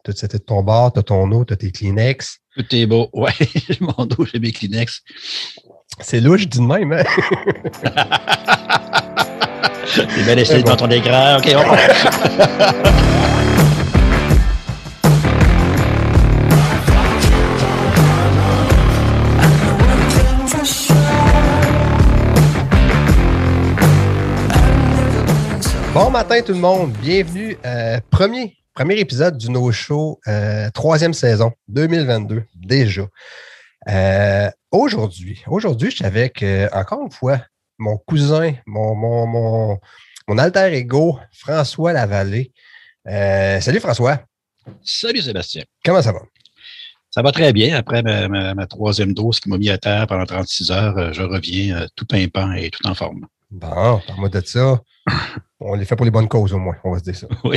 tout c'était de ton bar, t'as ton eau, t'as tes Kleenex. Tout est beau. Ouais, mon dos, j'ai mes Kleenex. C'est louche, je dis de même, hein? C'est bien essayé dans ton écran. OK, on va. Bon matin tout le monde, bienvenue premier épisode du No Show, troisième saison, 2022, déjà. Aujourd'hui, je suis avec, encore une fois, mon cousin, mon alter ego, François Lavallée. Salut François. Salut Sébastien. Comment ça va? Ça va très bien. Après ma troisième dose qui m'a mis à terre pendant 36 heures, je reviens tout pimpant et tout en forme. Bon, par moi de ça, on les fait pour les bonnes causes au moins, on va se dire ça. Oui.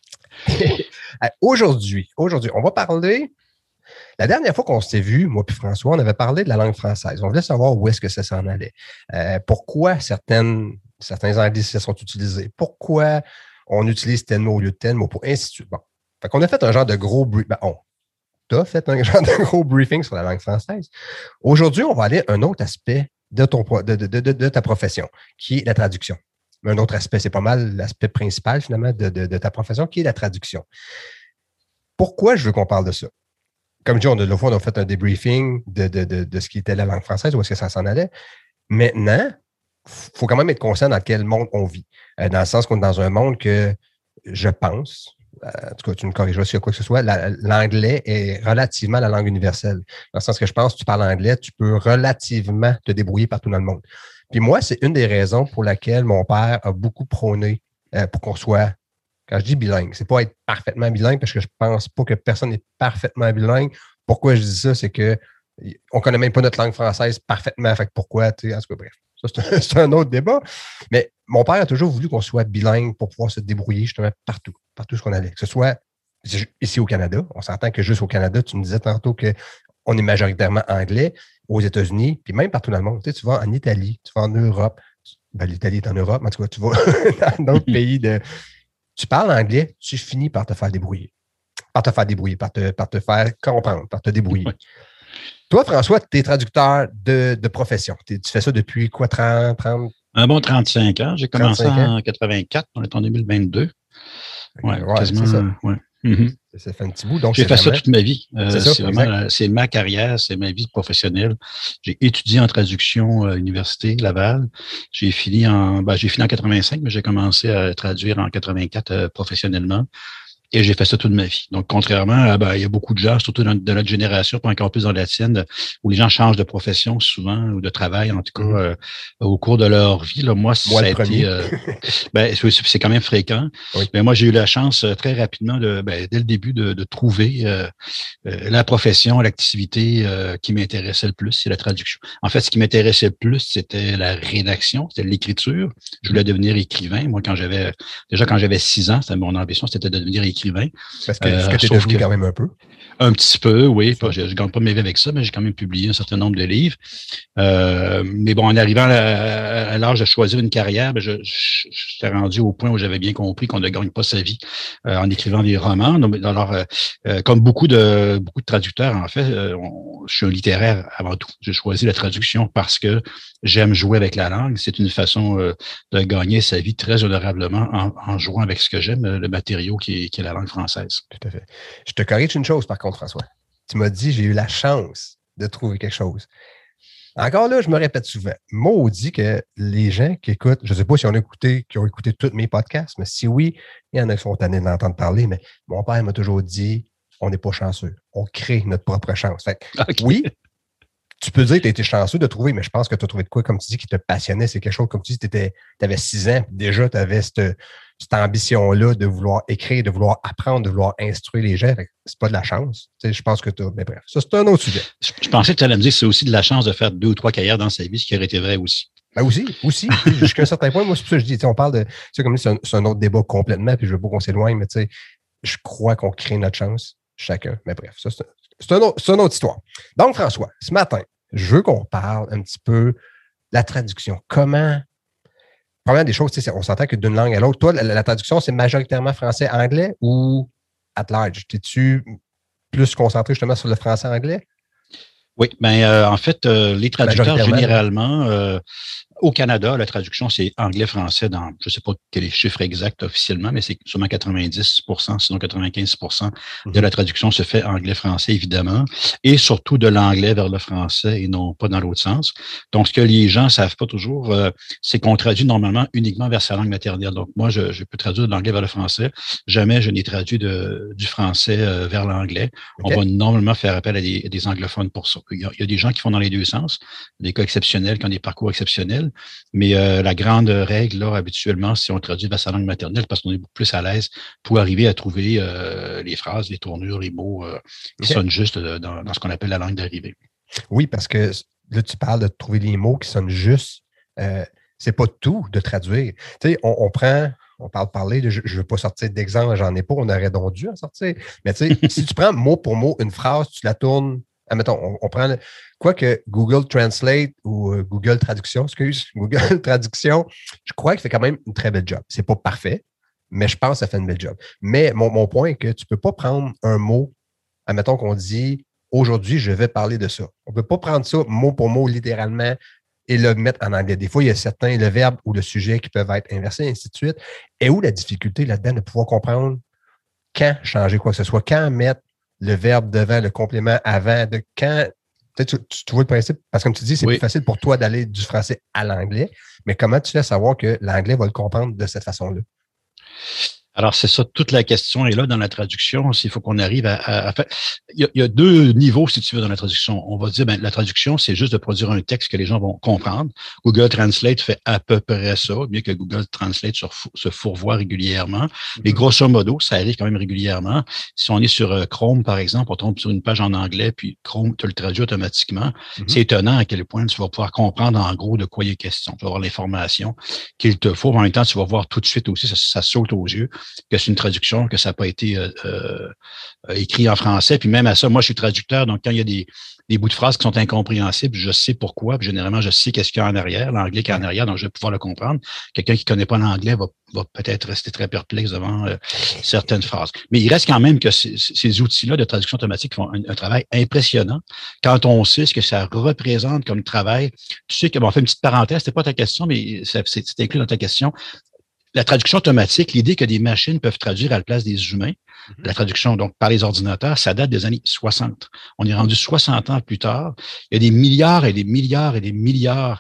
Aujourd'hui, on va parler. La dernière fois qu'on s'est vu, moi et François, on avait parlé de la langue française. On voulait savoir où est-ce que ça s'en allait. Pourquoi certains anglicismes sont utilisés. Pourquoi on utilise tel mot au lieu de tel mot, pour ainsi de suite. Bon. Fait qu'on a fait un genre de gros briefing. T'as fait un genre de gros briefing sur la langue française. Aujourd'hui, on va aller à un autre aspect de ta profession, qui est la traduction. Mais un autre aspect, c'est pas mal l'aspect principal, finalement, de ta profession, qui est la traduction. Pourquoi je veux qu'on parle de ça? Comme je dis, l'autre fois, on a fait un débriefing de ce qui était la langue française, où est-ce que ça s'en allait. Maintenant, il faut quand même être conscient dans quel monde on vit. Dans le sens qu'on est dans un monde que je pense, en tout cas, tu me corrigeras s'il y a quoi que ce soit, l'anglais est relativement la langue universelle. Dans le sens que je pense que tu parles anglais, tu peux relativement te débrouiller partout dans le monde. Puis moi, c'est une des raisons pour laquelle mon père a beaucoup prôné pour qu'on soit, quand je dis bilingue, c'est pas être parfaitement bilingue parce que je pense pas que personne n'est parfaitement bilingue. Pourquoi je dis ça, c'est que on connaît même pas notre langue française parfaitement. Fait que pourquoi, tu sais, en tout cas, bref. Ça, c'est un autre débat. Mais mon père a toujours voulu qu'on soit bilingue pour pouvoir se débrouiller justement partout ce qu'on allait. Que ce soit ici au Canada. On s'entend que juste au Canada, tu me disais tantôt qu'on est majoritairement anglais, aux États-Unis, puis même partout dans le monde. Tu sais, tu vas en Italie, tu vas en Europe. Ben, l'Italie est en Europe, mais en tout cas, tu vas dans d'autres pays. Tu parles anglais, tu finis par te faire débrouiller. Par te faire comprendre, par te débrouiller. Ouais. Toi, François, tu es traducteur de profession. Tu fais ça depuis quoi, 30? Un bon 35 ans. J'ai commencé en 84, on est en 2022. Ouais, quasiment. C'est ça. Ouais. Mm-hmm. Ça fait un petit bout. Donc j'ai fait ça toute ma vie. C'est ma carrière, c'est ma vie professionnelle. J'ai étudié en traduction à l'Université Laval. J'ai fini en 85, mais j'ai commencé à traduire en 84 professionnellement. Et j'ai fait ça toute ma vie. Donc, contrairement il y a beaucoup de gens, surtout de notre génération, pas encore plus dans la tienne, où les gens changent de profession souvent, ou de travail, en tout cas, au cours de leur vie. Là, moi, ça a été... c'est quand même fréquent. Oui. Mais moi, j'ai eu la chance très rapidement, dès le début, de trouver la profession, l'activité qui m'intéressait le plus, c'est la traduction. En fait, ce qui m'intéressait le plus, c'était la rédaction, c'était l'écriture. Je voulais devenir écrivain. Moi, quand j'avais 6 ans, c'était mon ambition, c'était de devenir écrivain. Parce que ce que tu es devenu quand même un peu. Un petit peu, oui. Je ne gagne pas mes vies avec ça, mais j'ai quand même publié un certain nombre de livres. Mais bon, en arrivant à l'âge de choisir une carrière, j'étais rendu au point où j'avais bien compris qu'on ne gagne pas sa vie en écrivant des romans. Alors, comme beaucoup de traducteurs, en fait, je suis un littéraire avant tout. J'ai choisi la traduction parce que j'aime jouer avec la langue. C'est une façon de gagner sa vie très honorablement en jouant avec ce que j'aime, le matériau qui est la langue française. Tout à fait. Je te corrige une chose, par contre, François. Tu m'as dit, j'ai eu la chance de trouver quelque chose. Encore là, je me répète souvent. Maudit que les gens qui écoutent, je ne sais pas si qui ont écouté tous mes podcasts, mais si oui, il y en a qui sont tannés d'entendre parler, mais mon père m'a toujours dit, on n'est pas chanceux. On crée notre propre chance. Fait que, okay. Oui, tu peux dire que tu as été chanceux de trouver, mais je pense que tu as trouvé de quoi, comme tu dis, qui te passionnait. C'est quelque chose, comme tu dis, tu avais 6 ans, déjà, tu avais cette ambition-là de vouloir écrire, de vouloir apprendre, de vouloir instruire les gens. C'est pas de la chance. Tu sais, je pense que tu as. Mais bref, ça, c'est un autre sujet. Je pensais que tu allais me dire que c'est aussi de la chance de faire 2 ou 3 carrières dans sa vie, ce qui aurait été vrai aussi. Ben aussi. Jusqu'à un certain point, moi, c'est pour ça que je dis, on parle de. Tu sais, comme c'est un autre débat complètement, puis je veux pas qu'on s'éloigne, mais tu sais, je crois qu'on crée notre chance, chacun. Mais bref, ça, c'est une autre histoire. Donc, François, ce matin, je veux qu'on parle un petit peu de la traduction. Première des choses, on s'entend que d'une langue à l'autre, toi, la traduction, c'est majoritairement français-anglais ou at large? T'es-tu plus concentré justement sur le français-anglais? Oui, ben en fait, les traducteurs généralement, au Canada, la traduction, c'est anglais-français dans, je ne sais pas quel est le chiffre exact officiellement, mais c'est sûrement 90%, sinon 95% de la traduction se fait anglais-français, évidemment, et surtout de l'anglais vers le français et non pas dans l'autre sens. Donc, ce que les gens ne savent pas toujours, c'est qu'on traduit normalement uniquement vers sa langue maternelle. Donc, moi, je peux traduire de l'anglais vers le français. Jamais je n'ai traduit du français vers l'anglais. Okay. On va normalement faire appel à des anglophones pour ça. Il y a des gens qui font dans les deux sens, des cas exceptionnels qui ont des parcours exceptionnels. Mais la grande règle, là, habituellement, c'est on traduit vers sa langue maternelle parce qu'on est beaucoup plus à l'aise pour arriver à trouver les phrases, les tournures, les mots qui sonnent juste dans ce qu'on appelle la langue d'arrivée. Oui, parce que là, tu parles de trouver les mots qui sonnent juste. C'est pas tout de traduire. Tu sais, on parle parler, je ne veux pas sortir d'exemple, j'en ai pas, on aurait donc dû en sortir. Mais tu sais, si tu prends mot pour mot une phrase, tu la tournes. Admettons, on prend quoi que Google Translate ou Google Traduction, Google Traduction, je crois qu'il fait quand même une très belle job. C'est pas parfait, mais je pense que ça fait une belle job. Mais mon point est que tu peux pas prendre un mot, admettons qu'on dit aujourd'hui, je vais parler de ça. On peut pas prendre ça mot pour mot littéralement et le mettre en anglais. Des fois, il y a certains, le verbe ou le sujet qui peuvent être inversés, et ainsi de suite. Et où la difficulté là-dedans de pouvoir comprendre quand changer quoi que ce soit, quand mettre le verbe devant, le complément avant, de quand. Tu vois le principe, parce que comme tu dis, c'est plus facile pour toi d'aller du français à l'anglais, mais comment tu fais savoir que l'anglais va le comprendre de cette façon-là? Alors, c'est ça, toute la question est là dans la traduction. Il faut qu'on arrive à faire. Il y a deux niveaux, si tu veux, dans la traduction. On va dire, la traduction, c'est juste de produire un texte que les gens vont comprendre. Google Translate fait à peu près ça, bien que Google Translate se fourvoie régulièrement. Mais grosso modo, ça arrive quand même régulièrement. Si on est sur Chrome, par exemple, on tombe sur une page en anglais, puis Chrome te le traduit automatiquement. C'est étonnant à quel point tu vas pouvoir comprendre en gros de quoi il est question. Tu vas avoir l'information qu'il te faut. En même temps, tu vas voir tout de suite aussi, ça saute aux yeux, que c'est une traduction, que ça n'a pas été écrit en français. Puis même à ça, moi, je suis traducteur, donc quand il y a des bouts de phrases qui sont incompréhensibles, je sais pourquoi, puis généralement, je sais qu'est-ce qu'il y a en arrière, l'anglais qui est en arrière, donc je vais pouvoir le comprendre. Quelqu'un qui ne connaît pas l'anglais va peut-être rester très perplexe devant certaines phrases. Mais il reste quand même que ces outils-là de traduction automatique font un travail impressionnant. Quand on sait ce que ça représente comme travail, tu sais que, bon, on fait une petite parenthèse, c'était pas ta question, mais c'est inclus dans ta question. La traduction automatique, l'idée que des machines peuvent traduire à la place des humains, la traduction donc par les ordinateurs, ça date des années 60. On est rendu 60 ans plus tard. Il y a des milliards et des milliards et des milliards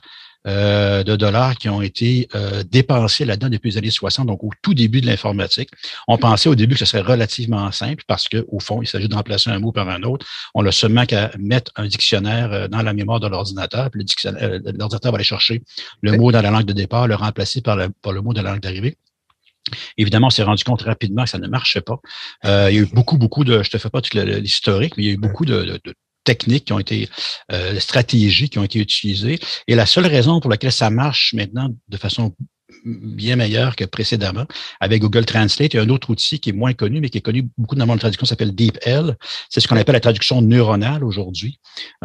de dollars qui ont été dépensés là-dedans depuis les années 60, donc au tout début de l'informatique. On pensait au début que ce serait relativement simple parce que au fond, il s'agit de remplacer un mot par un autre. On a seulement qu'à mettre un dictionnaire dans la mémoire de l'ordinateur, puis l'ordinateur va aller chercher le mot dans la langue de départ, le remplacer par le mot de la langue d'arrivée. Évidemment, on s'est rendu compte rapidement que ça ne marchait pas. Il y a eu beaucoup de, je te fais pas tout l'historique, mais il y a eu beaucoup de techniques qui ont été, stratégies qui ont été utilisées. Et la seule raison pour laquelle ça marche maintenant de façon bien meilleure que précédemment, avec Google Translate, il y a un autre outil qui est moins connu, mais qui est connu beaucoup dans le monde de la traduction, s'appelle DeepL. C'est ce qu'on appelle la traduction neuronale aujourd'hui.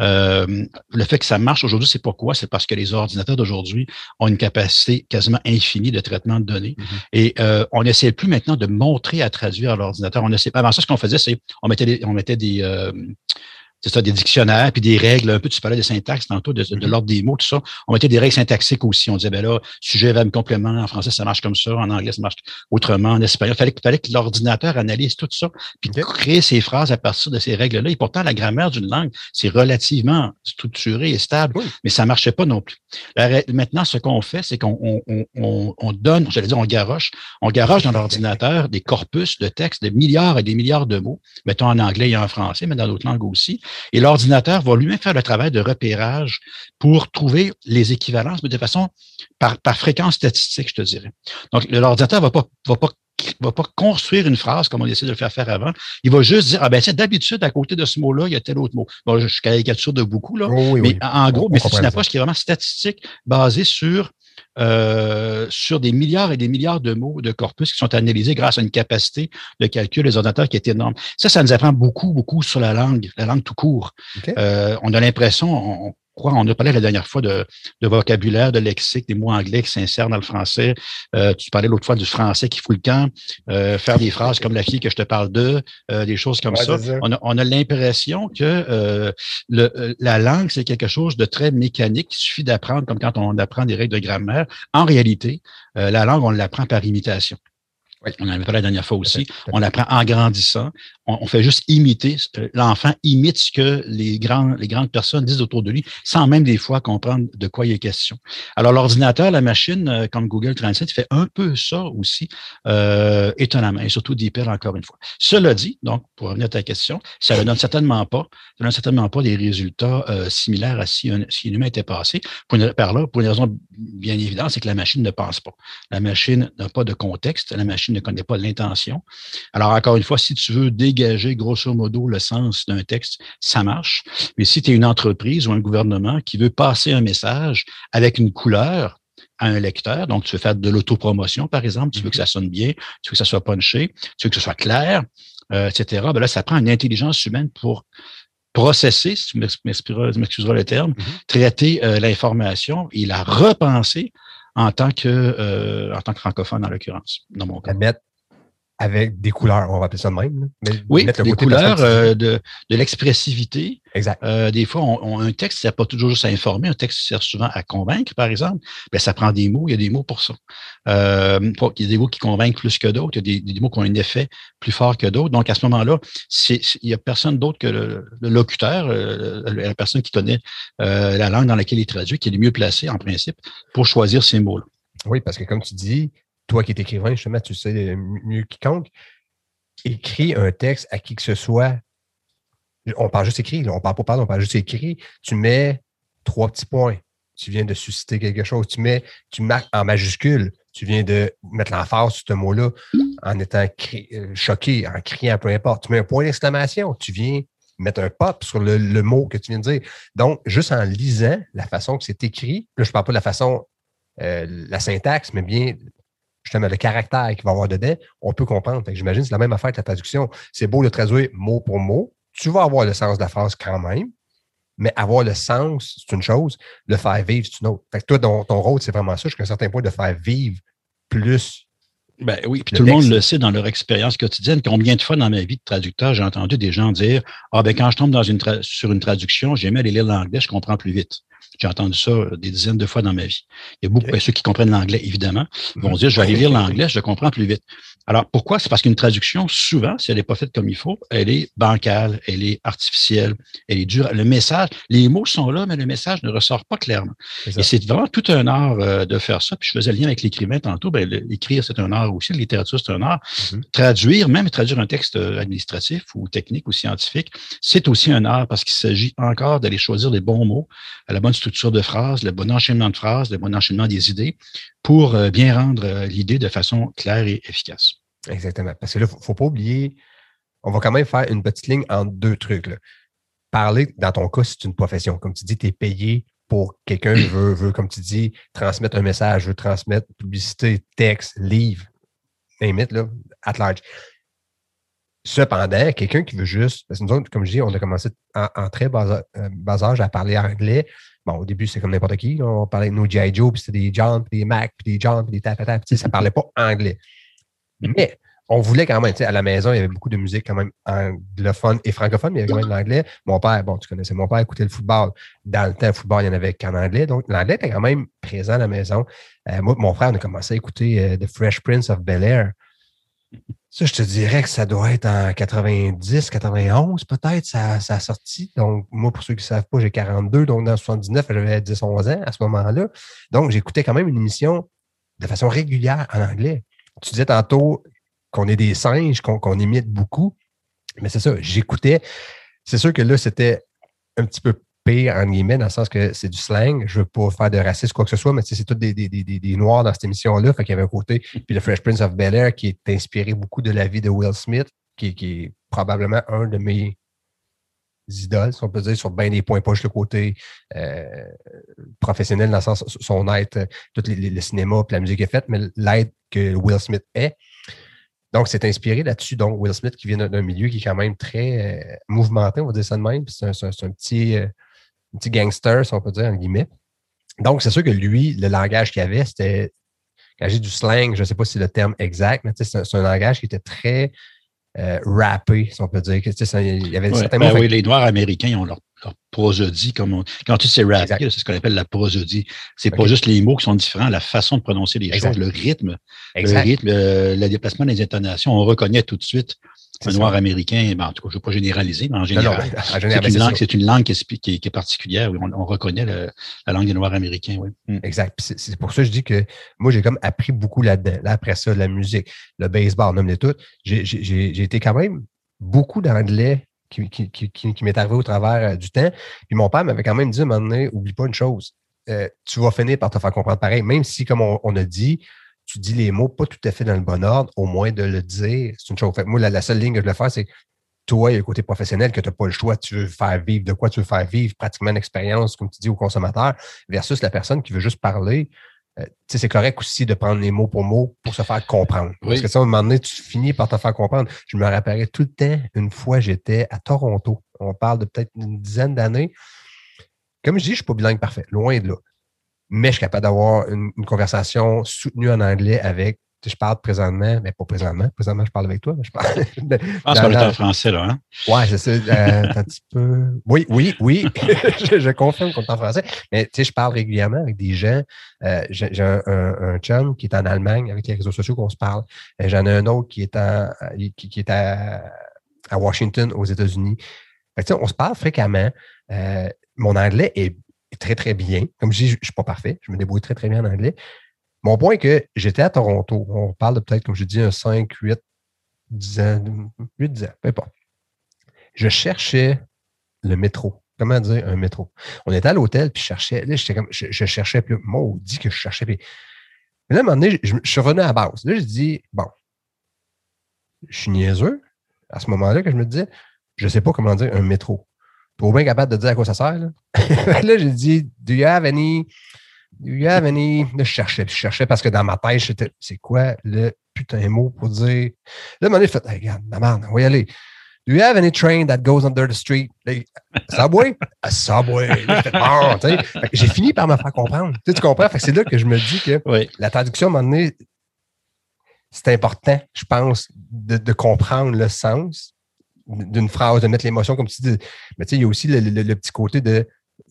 Le fait que ça marche aujourd'hui, c'est pourquoi? C'est parce que les ordinateurs d'aujourd'hui ont une capacité quasiment infinie de traitement de données. Et on n'essaie plus maintenant de montrer à traduire à l'ordinateur. Avant ça, ce qu'on faisait, c'est on mettait des dictionnaires, puis des règles, un peu, tu parlais des syntaxes tantôt, de l'ordre des mots, tout ça. On mettait des règles syntaxiques aussi. On disait, sujet, verbe, complément, en français, ça marche comme ça, en anglais, ça marche autrement, en espagnol. Il fallait que l'ordinateur analyse tout ça, puis créer ses phrases à partir de ces règles-là. Et pourtant, la grammaire d'une langue, c'est relativement structuré et stable, mais ça marchait pas non plus. Maintenant, ce qu'on fait, c'est qu'on donne, j'allais dire, on garoche dans l'ordinateur des corpus de textes de milliards et des milliards de mots, mettons en anglais et en français, mais dans d'autres langues aussi. Et l'ordinateur va lui-même faire le travail de repérage pour trouver les équivalences, mais de façon par fréquence statistique, je te dirais. Donc, l'ordinateur va pas construire une phrase comme on essaie de le faire avant. Il va juste dire, tiens, d'habitude, à côté de ce mot-là, il y a tel autre mot. Bon, je caricature de beaucoup, là. Mais en gros, c'est une approche qui est vraiment statistique, basée sur des milliards et des milliards de mots de corpus qui sont analysés grâce à une capacité de calcul des ordinateurs qui est énorme. Ça nous apprend beaucoup sur la langue tout court. On a l'impression, on a parlé la dernière fois de vocabulaire, de lexique, des mots anglais qui s'insèrent dans le français. Tu parlais l'autre fois du français qui fout le camp, faire des phrases comme la fille que je te parle d'eux, des choses comme ça. On a l'impression que la langue, c'est quelque chose de très mécanique. Il suffit d'apprendre, comme quand on apprend des règles de grammaire. En réalité, la langue, on l'apprend par imitation. Oui. On en avait parlé la dernière fois aussi. On l'apprend en grandissant. On fait juste imiter. L'enfant imite ce que les grandes personnes disent autour de lui, sans même des fois comprendre de quoi il est question. Alors, l'ordinateur, la machine, comme Google Translate, fait un peu ça aussi, étonnamment, et surtout DeepL, encore une fois. Cela dit, donc, pour revenir à ta question, ça ne donne certainement pas des résultats similaires à si un humain était passé. Pour une raison bien évidente, c'est que la machine ne pense pas. La machine n'a pas de contexte. La machine ne connaît pas l'intention. Alors, encore une fois, si tu veux dégager grosso modo le sens d'un texte, ça marche. Mais si tu es une entreprise ou un gouvernement qui veut passer un message avec une couleur à un lecteur, donc tu veux faire de l'autopromotion, par exemple, tu veux que ça sonne bien, tu veux que ça soit punché, tu veux que ce soit clair, etc., ben là, ça prend une intelligence humaine pour processer, si tu m'excuseras le terme, traiter l'information et la repenser en tant que francophone, en l'occurrence, dans mon cas. Mettre avec des couleurs, on va appeler ça de même. Mais oui, des couleurs, de l'expressivité. Exact. Des fois, un texte ne sert pas toujours juste à informer, un texte sert souvent à convaincre, par exemple. Bien, ça prend des mots, il y a des mots pour ça. Il y a des mots qui convainquent plus que d'autres, il y a des mots qui ont un effet plus fort que d'autres. Donc, à ce moment-là, il n'y a personne d'autre que le locuteur, la personne qui connaît la langue dans laquelle il traduit, qui est le mieux placé, en principe, pour choisir ces mots-là. Oui, parce que comme tu dis, toi qui es écrivain, justement, tu sais mieux quiconque, écris un texte à qui que ce soit. On parle juste écrit, là, on parle pas parler, on parle juste écrit. Tu mets 3 petits points. Tu viens de susciter quelque chose. Tu marques en majuscule. Tu viens de mettre l'emphase sur ce mot-là en étant choqué, en criant, peu importe. Tu mets un point d'exclamation. Tu viens mettre un pop sur le mot que tu viens de dire. Donc, juste en lisant la façon que c'est écrit, là, je ne parle pas de la façon, la syntaxe, mais bien justement le caractère qu'il va y avoir dedans, on peut comprendre. J'imagine que c'est la même affaire que la traduction. C'est beau de traduire mot pour mot. Tu vas avoir le sens de la phrase quand même, mais avoir le sens, c'est une chose. Le faire vivre, c'est une autre. Fait que toi, ton rôle, c'est vraiment ça, jusqu'à un certain point, de faire vivre plus. Ben oui, puis tout le monde le sait dans leur expérience quotidienne. Combien de fois dans ma vie de traducteur, j'ai entendu des gens dire « Ah, ben quand je tombe sur une traduction, j'aime aller lire l'anglais, je comprends plus vite. » J'ai entendu ça des dizaines de fois dans ma vie. Il y a beaucoup, ceux qui comprennent l'anglais, évidemment, vont dire « Je vais aller lire l'anglais, je comprends plus vite. » Alors, pourquoi? C'est parce qu'une traduction, souvent, si elle n'est pas faite comme il faut, elle est bancale, elle est artificielle, elle est dure. Le message, les mots sont là, mais le message ne ressort pas clairement. Et c'est vraiment tout un art de faire ça. Puis je faisais le lien avec l'écrivain tantôt. Ben, écrire, c'est un art aussi. La littérature, c'est un art. Traduire, même traduire un texte administratif ou technique ou scientifique, c'est aussi un art parce qu'il s'agit encore d'aller choisir les bons mots, la bonne structure de phrase, le bon enchaînement de phrases, le bon enchaînement des idées pour bien rendre l'idée de façon claire et efficace. Exactement. Parce que là, il ne faut pas oublier, on va quand même faire une petite ligne entre deux trucs. Là. Parler, dans ton cas, c'est une profession. Comme tu dis, tu es payé pour quelqu'un qui veut, comme tu dis, transmettre un message, veut transmettre publicité, texte, livre, limite, là, at large. Cependant, quelqu'un qui veut juste, parce que nous autres, comme je dis, on a commencé en très bas âge à parler anglais. Bon, au début, c'est comme n'importe qui. Là. On parlait de nos G.I. Joe, puis c'était des John, puis des Mac, puis des John, puis des tatata, puis ça ne parlait pas anglais. Mais on voulait quand même, tu sais, à la maison, il y avait beaucoup de musique quand même anglophone et francophone, mais il y avait quand même l'anglais. Mon père, bon, tu connaissais mon père, écoutait le football. Dans le temps, le football, il y en avait qu'en anglais. Donc, l'anglais était quand même présent à la maison. Moi, mon frère, on a commencé à écouter The Fresh Prince of Bel-Air. Ça, je te dirais que ça doit être en 90, 91 peut-être, ça a sorti. Donc, moi, pour ceux qui ne savent pas, j'ai 42, donc dans 79, j'avais 10, 11 ans à ce moment-là. Donc, j'écoutais quand même une émission de façon régulière en anglais. Tu disais tantôt qu'on est des singes, qu'on imite beaucoup, mais c'est ça, j'écoutais. C'est sûr que là, c'était un petit peu pire, en guillemets, dans le sens que c'est du slang. Je ne veux pas faire de racisme, quoi que ce soit, mais c'est tous des Noirs dans cette émission-là. Fait qu'il y avait un côté. Puis le Fresh Prince of Bel-Air qui est inspiré beaucoup de la vie de Will Smith, qui est probablement un de mes idoles, si on peut dire, sur bien des points, pas juste le côté professionnel, dans le sens son être, tout le cinéma et la musique est faite, mais l'aide que Will Smith est. Donc, c'est inspiré là-dessus. Donc, Will Smith qui vient d'un milieu qui est quand même très mouvementé, on va dire ça de même. C'est un petit un petit gangster, si on peut dire, en guillemets. Donc, c'est sûr que lui, le langage qu'il avait, c'était, quand j'ai du slang, je ne sais pas si c'est le terme exact, mais c'est un langage qui était très rappé, si on peut dire. Il y avait certains mots. Oui, les Noirs américains, ils ont leur prosodie, quand tu dis c'est rappé, c'est ce qu'on appelle la prosodie. C'est pas juste les mots qui sont différents, la façon de prononcer les choses, le rythme, le déplacement des intonations, on reconnaît tout de suite un Noir américain, en tout cas, je ne veux pas généraliser, mais en général, c'est une langue qui est particulière. Oui, on reconnaît la langue des Noirs américains. Oui. Exact. C'est pour ça que je dis que moi, j'ai comme appris beaucoup là-dedans. Là, après ça, la musique, le baseball, nomme-les tout. J'ai été quand même beaucoup d'anglais qui m'est arrivé au travers du temps. Puis mon père m'avait quand même dit à un moment donné, oublie pas une chose, tu vas finir par te faire comprendre pareil, même si, comme on a dit, tu dis les mots pas tout à fait dans le bon ordre, au moins de le dire, c'est une chose. Fait que moi, la seule ligne que je voulais faire, c'est toi, il y a le côté professionnel que tu n'as pas le choix, tu veux faire vivre de quoi tu veux faire vivre, pratiquement une expérience, comme tu dis, au consommateur, versus la personne qui veut juste parler. C'est correct aussi de prendre les mots pour se faire comprendre. Oui. Parce que ça, à un moment donné, tu finis par te faire comprendre. Je me rappellerai tout le temps, une fois, j'étais à Toronto. On parle de peut-être une dizaine d'années. Comme je dis, je ne suis pas bilingue parfait, loin de là. Mais je suis capable d'avoir une conversation soutenue en anglais avec, je parle présentement, mais pas présentement. Présentement, je parle avec toi, mais je parle. Je pense qu'on est en français, là, hein? Ouais, c'est ça. Un petit peu. Oui. je confirme qu'on est en français. Mais tu sais, je parle régulièrement avec des gens. J'ai un chum qui est en Allemagne avec les réseaux sociaux qu'on se parle. J'en ai un autre qui est à Washington, aux États-Unis. Fait que, on se parle fréquemment. Mon anglais est très, très bien. Comme je dis, je ne suis pas parfait. Je me débrouille très, très bien en anglais. Mon point est que j'étais à Toronto. On parle de peut-être, comme je dis, un 5, 8, 10 ans, 8, 10 ans, peu importe. Je cherchais le métro. Comment dire un métro? On était à l'hôtel, puis je cherchais. Là, je cherchais, puis maudit que je cherchais. Puis là, à un moment donné, je suis revenu à la base. Là, je dis, bon, je suis niaiseux. À ce moment-là, que je me disais, je ne sais pas comment dire un métro. Pour bien capable de dire à quoi ça sert. Là, là j'ai dit, do you have any? Là, je cherchais parce que dans ma tête, j'étais, c'est quoi le putain mot pour dire? Là, à un moment donné, je fais, hey, regarde, la merde, on va y aller. Do you have any train that goes under the street? Subway? A subway. Là, bon, tu sais. J'ai fini par me faire comprendre. Tu comprends? Fait que c'est là que je me dis que la traduction, à un moment donné, c'est important, je pense, de comprendre le sens d'une phrase, de mettre l'émotion comme tu dis. Mais tu sais, il y a aussi le petit côté de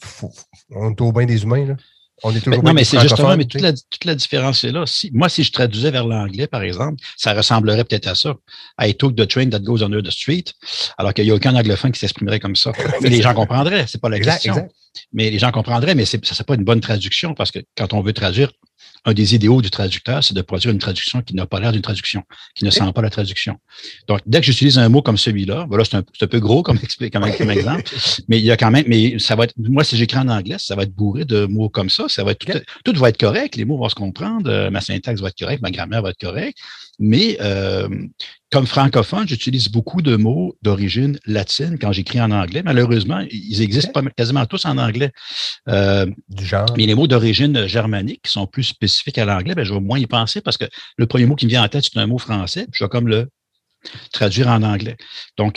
on est au bain des humains, là. On est toujours non, mais c'est justement, mais toute la différence est là. Moi, si je traduisais vers l'anglais, par exemple, ça ressemblerait peut-être à ça. I took the train that goes under the street, alors qu'il n'y a aucun anglophone qui s'exprimerait comme ça. Mais les gens comprendraient, c'est pas la question. Exact. Mais les gens comprendraient, mais ça ne serait pas une bonne traduction, parce que quand on veut traduire, un des idéaux du traducteur, c'est de produire une traduction qui n'a pas l'air d'une traduction, qui ne sent pas la traduction. Donc, dès que j'utilise un mot comme celui-là, voilà, c'est un peu gros comme exemple, mais il y a quand même, mais ça va être, moi, si j'écris en anglais, ça va être bourré de mots comme ça, va être tout va être correct, les mots vont se comprendre, ma syntaxe va être correcte, ma grammaire va être correcte, mais comme francophone, j'utilise beaucoup de mots d'origine latine quand j'écris en anglais. Malheureusement, ils existent quasiment tous en anglais. Du genre. Mais les mots d'origine germanique qui sont plus spécifiques à l'anglais, je vais moins y penser parce que le premier mot qui me vient en tête, c'est un mot français. Puis je vais comme le traduire en anglais. Donc,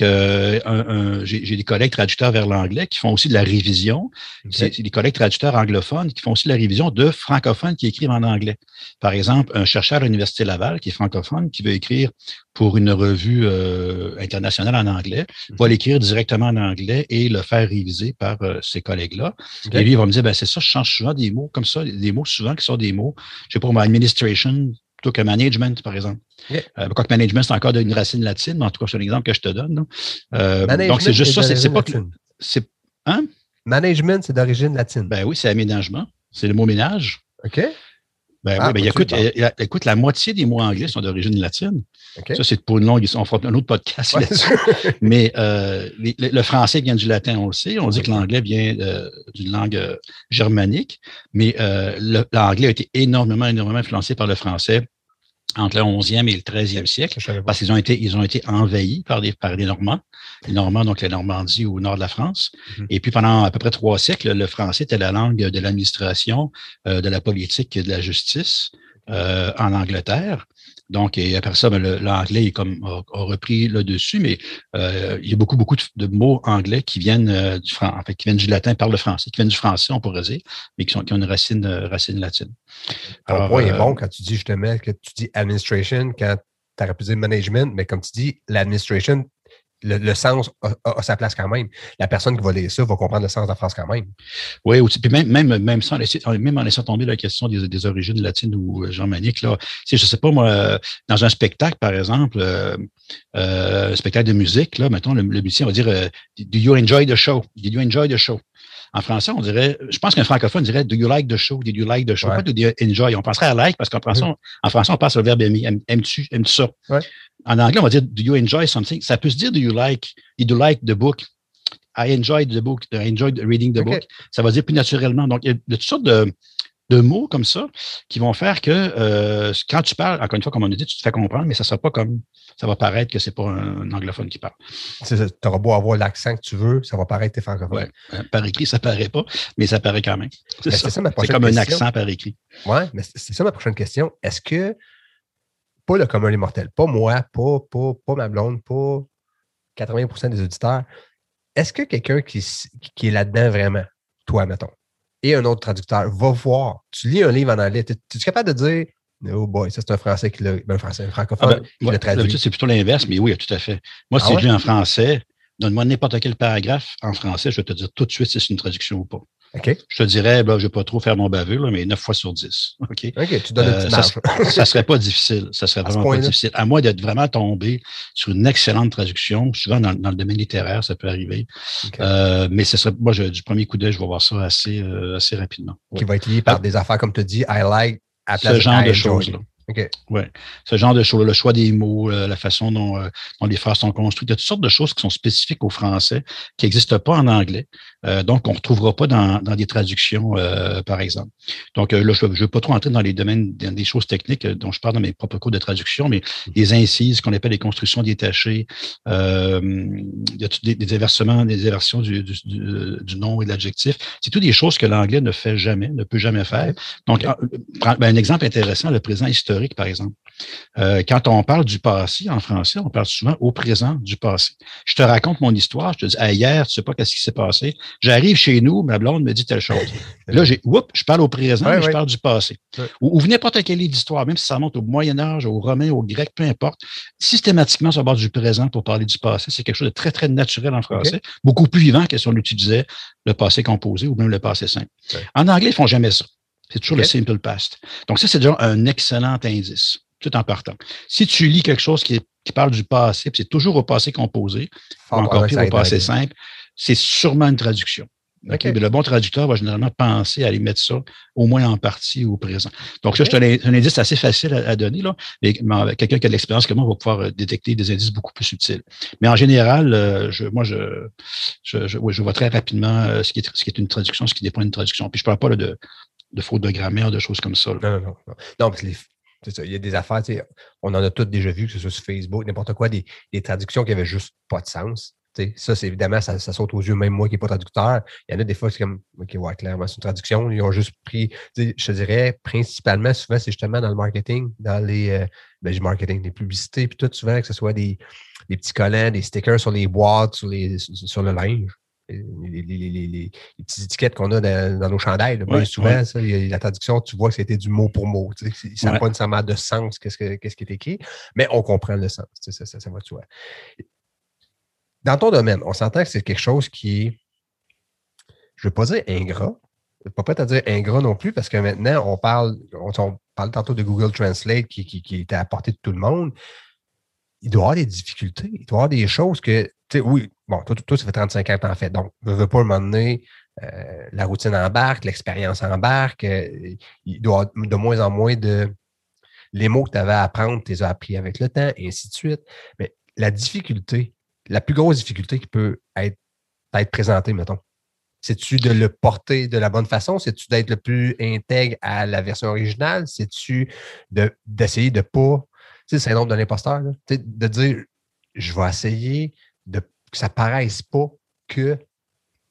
j'ai des collègues traducteurs vers l'anglais qui font aussi de la révision. C'est des collègues traducteurs anglophones qui font aussi de la révision de francophones qui écrivent en anglais. Par exemple, un chercheur à l'Université Laval qui est francophone, qui veut écrire pour une revue internationale en anglais, va l'écrire directement en anglais et le faire réviser par ses collègues-là. Et lui, il va me dire, c'est ça, je change souvent des mots comme ça, des mots souvent qui sont des mots, je sais pas, ma administration, plutôt que management, par exemple. Quoique management, c'est encore une racine latine, mais en tout cas, c'est un exemple que je te donne. Donc, c'est juste ça. C'est pas que. Hein? Management, c'est d'origine latine. Ben oui, c'est aménagement. C'est le mot ménage. OK. Écoute, la moitié des mots anglais sont d'origine latine. Okay. Ça, c'est pour une longue. On fera un autre podcast là-dessus. Mais le français vient du latin, on le sait. On dit que l'anglais vient d'une langue germanique. Mais l'anglais a été énormément influencé par le français entre le 11e et le 13e siècle, parce qu'ils ont été envahis par des Normands. Les Normands, donc la Normandie au nord de la France. Et puis, pendant à peu près 3 siècles, le français était la langue de l'administration, de la politique et de la justice en Angleterre. Donc, et après ça, l'anglais a repris le dessus, mais il y a beaucoup de mots anglais qui viennent en fait, qui viennent du latin par le français, qui viennent du français, on pourrait dire, mais qui ont une racine latine. Ton point est bon quand tu dis justement que tu dis administration, quand tu aurais pu dire management, mais comme tu dis, l'administration, le sens a sa place quand même. La personne qui va lire ça va comprendre le sens de la phrase quand même. Oui, puis même en laissant tomber la question des origines latines ou germaniques, là, je sais pas, moi, dans un spectacle, par exemple, un spectacle de musique, là, mettons, le musicien va dire Do you enjoy the show? Did you enjoy the show? En français, on dirait, je pense qu'un francophone dirait Do you like the show? Did you like the show? Ouais. Pas Do you enjoy. On penserait à like parce qu'en français, on passe le verbe aimer. Aimes-tu ça? Ouais. En anglais, on va dire Do you enjoy something? Ça peut se dire Did you like the book? I enjoyed the book. I enjoyed reading the book. Ça va dire plus naturellement. Donc, il y a toutes sortes de mots comme ça qui vont faire que quand tu parles, encore une fois, comme on a dit, tu te fais comprendre, mais ça ne sera pas comme ça va paraître que ce n'est pas un anglophone qui parle. Tu auras beau avoir l'accent que tu veux, ça va paraître que tu es francophone. Ouais. Par écrit, ça ne paraît pas, mais ça paraît quand même. C'est comme un accent par écrit. Oui, mais c'est ça ma prochaine question. Est-ce que, pas le commun des mortels, pas moi, pas ma blonde, pas 80% des auditeurs, est-ce que quelqu'un qui est là-dedans vraiment, toi, mettons, et un autre traducteur, va voir, tu lis un livre en anglais, tu es capable de dire oh boy, ça c'est un français qui l'a, un francophone qui l'a traduit. D'habitude, c'est plutôt l'inverse, mais oui, tout à fait. Moi, si je lis en français, donne-moi n'importe quel paragraphe en français, je vais te dire tout de suite si c'est une traduction ou pas. Okay. Je te dirais, je ne vais pas trop faire mon baveux, là, mais 9 fois sur 10. OK, tu donnes une petite marge. Ça ne serait pas difficile. Ça serait vraiment pas difficile. À moins d'être vraiment tombé sur une excellente traduction. Souvent, dans le domaine littéraire, ça peut arriver. Okay. Mais ce serait, moi, du premier coup d'œil, je vais voir ça assez rapidement. Qui va être lié par des affaires, comme tu dis, I like, à ce genre de choses-là. Okay. Oui, ce genre de choses, le choix des mots, la façon dont les phrases sont construites. Il y a toutes sortes de choses qui sont spécifiques au français, qui n'existent pas en anglais, donc on ne retrouvera pas dans des traductions, par exemple. Donc là, je ne veux pas trop entrer dans les domaines, dans des choses techniques dont je parle dans mes propres cours de traduction, mais des incises, qu'on appelle les constructions détachées, il y a des inversements, des inversions du nom et de l'adjectif. C'est toutes des choses que l'anglais ne fait jamais, ne peut jamais faire. Donc, un exemple intéressant, le présent historique, par exemple. Quand on parle du passé en français, on parle souvent au présent du passé. Je te raconte mon histoire, je te dis hier, tu sais pas qu'est-ce qui s'est passé. J'arrive chez nous, ma blonde me dit telle chose. Là, je parle au présent, mais je parle du passé. Ou n'importe quel livre d'histoire, même si ça remonte au Moyen Âge, aux Romains, aux Grecs, peu importe, systématiquement, ça parle du présent pour parler du passé. C'est quelque chose de très, très naturel en français, beaucoup plus vivant que si on utilisait le passé composé ou même le passé simple. En anglais, ils font jamais ça. C'est toujours le simple past. Donc, ça, c'est déjà un excellent indice, tout en partant. Si tu lis quelque chose qui parle du passé, puis c'est toujours au passé composé, ou encore pire au passé simple, c'est sûrement une traduction. Okay. Mais le bon traducteur va généralement penser à aller mettre ça au moins en partie au présent. Donc, ça, c'est un indice assez facile à donner, là, mais quelqu'un qui a de l'expérience comme moi va pouvoir détecter des indices beaucoup plus subtils. Mais en général, je vois très rapidement ce qui est une traduction, ce qui n'est pas une traduction. Puis je ne parle pas de fautes de grammaire, de choses comme ça. Non. Non, parce que c'est ça, il y a des affaires, on en a toutes déjà vu, que ce soit sur Facebook, n'importe quoi, des traductions qui n'avaient juste pas de sens. Ça, c'est évidemment, ça saute aux yeux, même moi qui n'ai pas traducteur. Il y en a des fois, c'est comme, OK, ouais, clairement, c'est une traduction. Ils ont juste pris, je te dirais, principalement, souvent, c'est justement dans le marketing, dans les marketing, les publicités, puis tout, souvent, que ce soit des petits collants, des stickers sur les boîtes, sur le linge. Les petites étiquettes qu'on a dans nos chandails. Souvent, ça, la traduction, tu vois que c'était du mot pour mot. Ça n'a pas nécessairement de sens qu'est-ce qui est écrit, mais on comprend le sens. Ça va de soi. Dans ton domaine, on s'entend que c'est quelque chose qui est, je ne veux pas dire ingrat, je ne suis pas prêt à dire ingrat non plus, parce que maintenant, on parle tantôt de Google Translate qui est à la portée de tout le monde. Il doit y avoir des difficultés, il doit y avoir des choses que, oui, bon, toi, ça fait 35 ans que tu en fais, donc ne veux pas un moment donné, la routine embarque, l'expérience embarque, il doit y avoir de moins en moins les mots que tu avais à apprendre, tu les as appris avec le temps, et ainsi de suite. Mais la difficulté, la plus grosse difficulté qui peut être présentée, mettons, c'est-tu de le porter de la bonne façon? C'est-tu d'être le plus intègre à la version originale? C'est-tu d'essayer de ne pas... Tu sais, le syndrome de l'imposteur, là, de dire, je vais essayer que ça ne paraisse pas que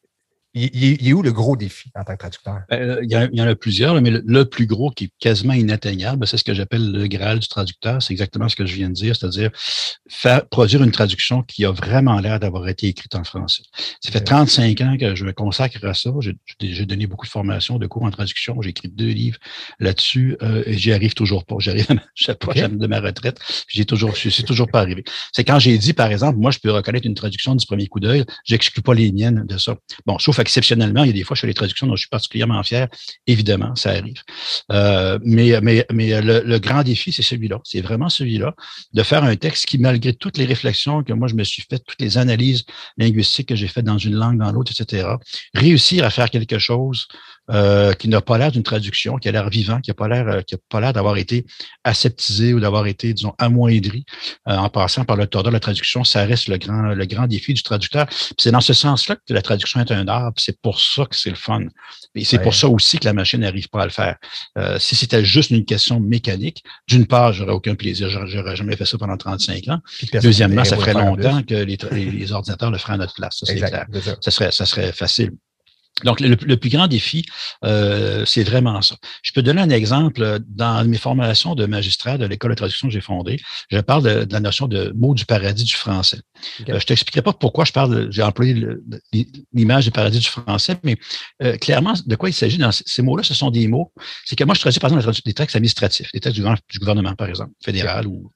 Il est où le gros défi en tant que traducteur? Il y en a plusieurs, mais le plus gros qui est quasiment inatteignable, c'est ce que j'appelle le Graal du traducteur. C'est exactement ce que je viens de dire, c'est-à-dire produire une traduction qui a vraiment l'air d'avoir été écrite en français. Ça fait 35 ans que je me consacre à ça. J'ai donné beaucoup de formations, de cours en traduction. J'ai écrit 2 livres là-dessus et j'y arrive toujours pas. J'arrive de ma retraite. Je suis toujours pas arrivé. C'est quand j'ai dit, par exemple, moi, je peux reconnaître une traduction du premier coup d'œil, j'exclus pas les miennes de ça. Bon, sauf exceptionnellement, il y a des fois, je fais les traductions dont je suis particulièrement fier. Évidemment, ça arrive. Mais le grand défi, c'est celui-là. C'est vraiment celui-là, de faire un texte qui, malgré toutes les réflexions que moi, je me suis faites, toutes les analyses linguistiques que j'ai faites dans une langue, dans l'autre, etc., réussir à faire quelque chose qui n'a pas l'air d'une traduction, qui a l'air vivant, qui n'a pas l'air d'avoir été aseptisé ou d'avoir été, disons, amoindri en passant par le tordeur de la traduction, ça reste le grand défi du traducteur. Puis c'est dans ce sens-là que la traduction est un art, puis c'est pour ça que c'est le fun. Et c'est pour ça aussi que la machine n'arrive pas à le faire. Si c'était juste une question mécanique, d'une part, j'aurais aucun plaisir, j'aurais jamais fait ça pendant 35 ans. Deuxièmement, ça ferait longtemps que les ordinateurs le feraient à notre place. Ça, c'est clair. Ça serait facile. Donc, le plus grand défi, c'est vraiment ça. Je peux donner un exemple. Dans mes formations de magistrat de l'école de traduction que j'ai fondée, je parle de la notion de mot du paradis du français. Okay. Je t'expliquerai pas pourquoi j'ai employé l'image du paradis du français, mais clairement, de quoi il s'agit dans ces mots-là, ce sont des mots. C'est que moi, je traduis, par exemple, des textes administratifs, des textes du gouvernement, par exemple, fédéral ou...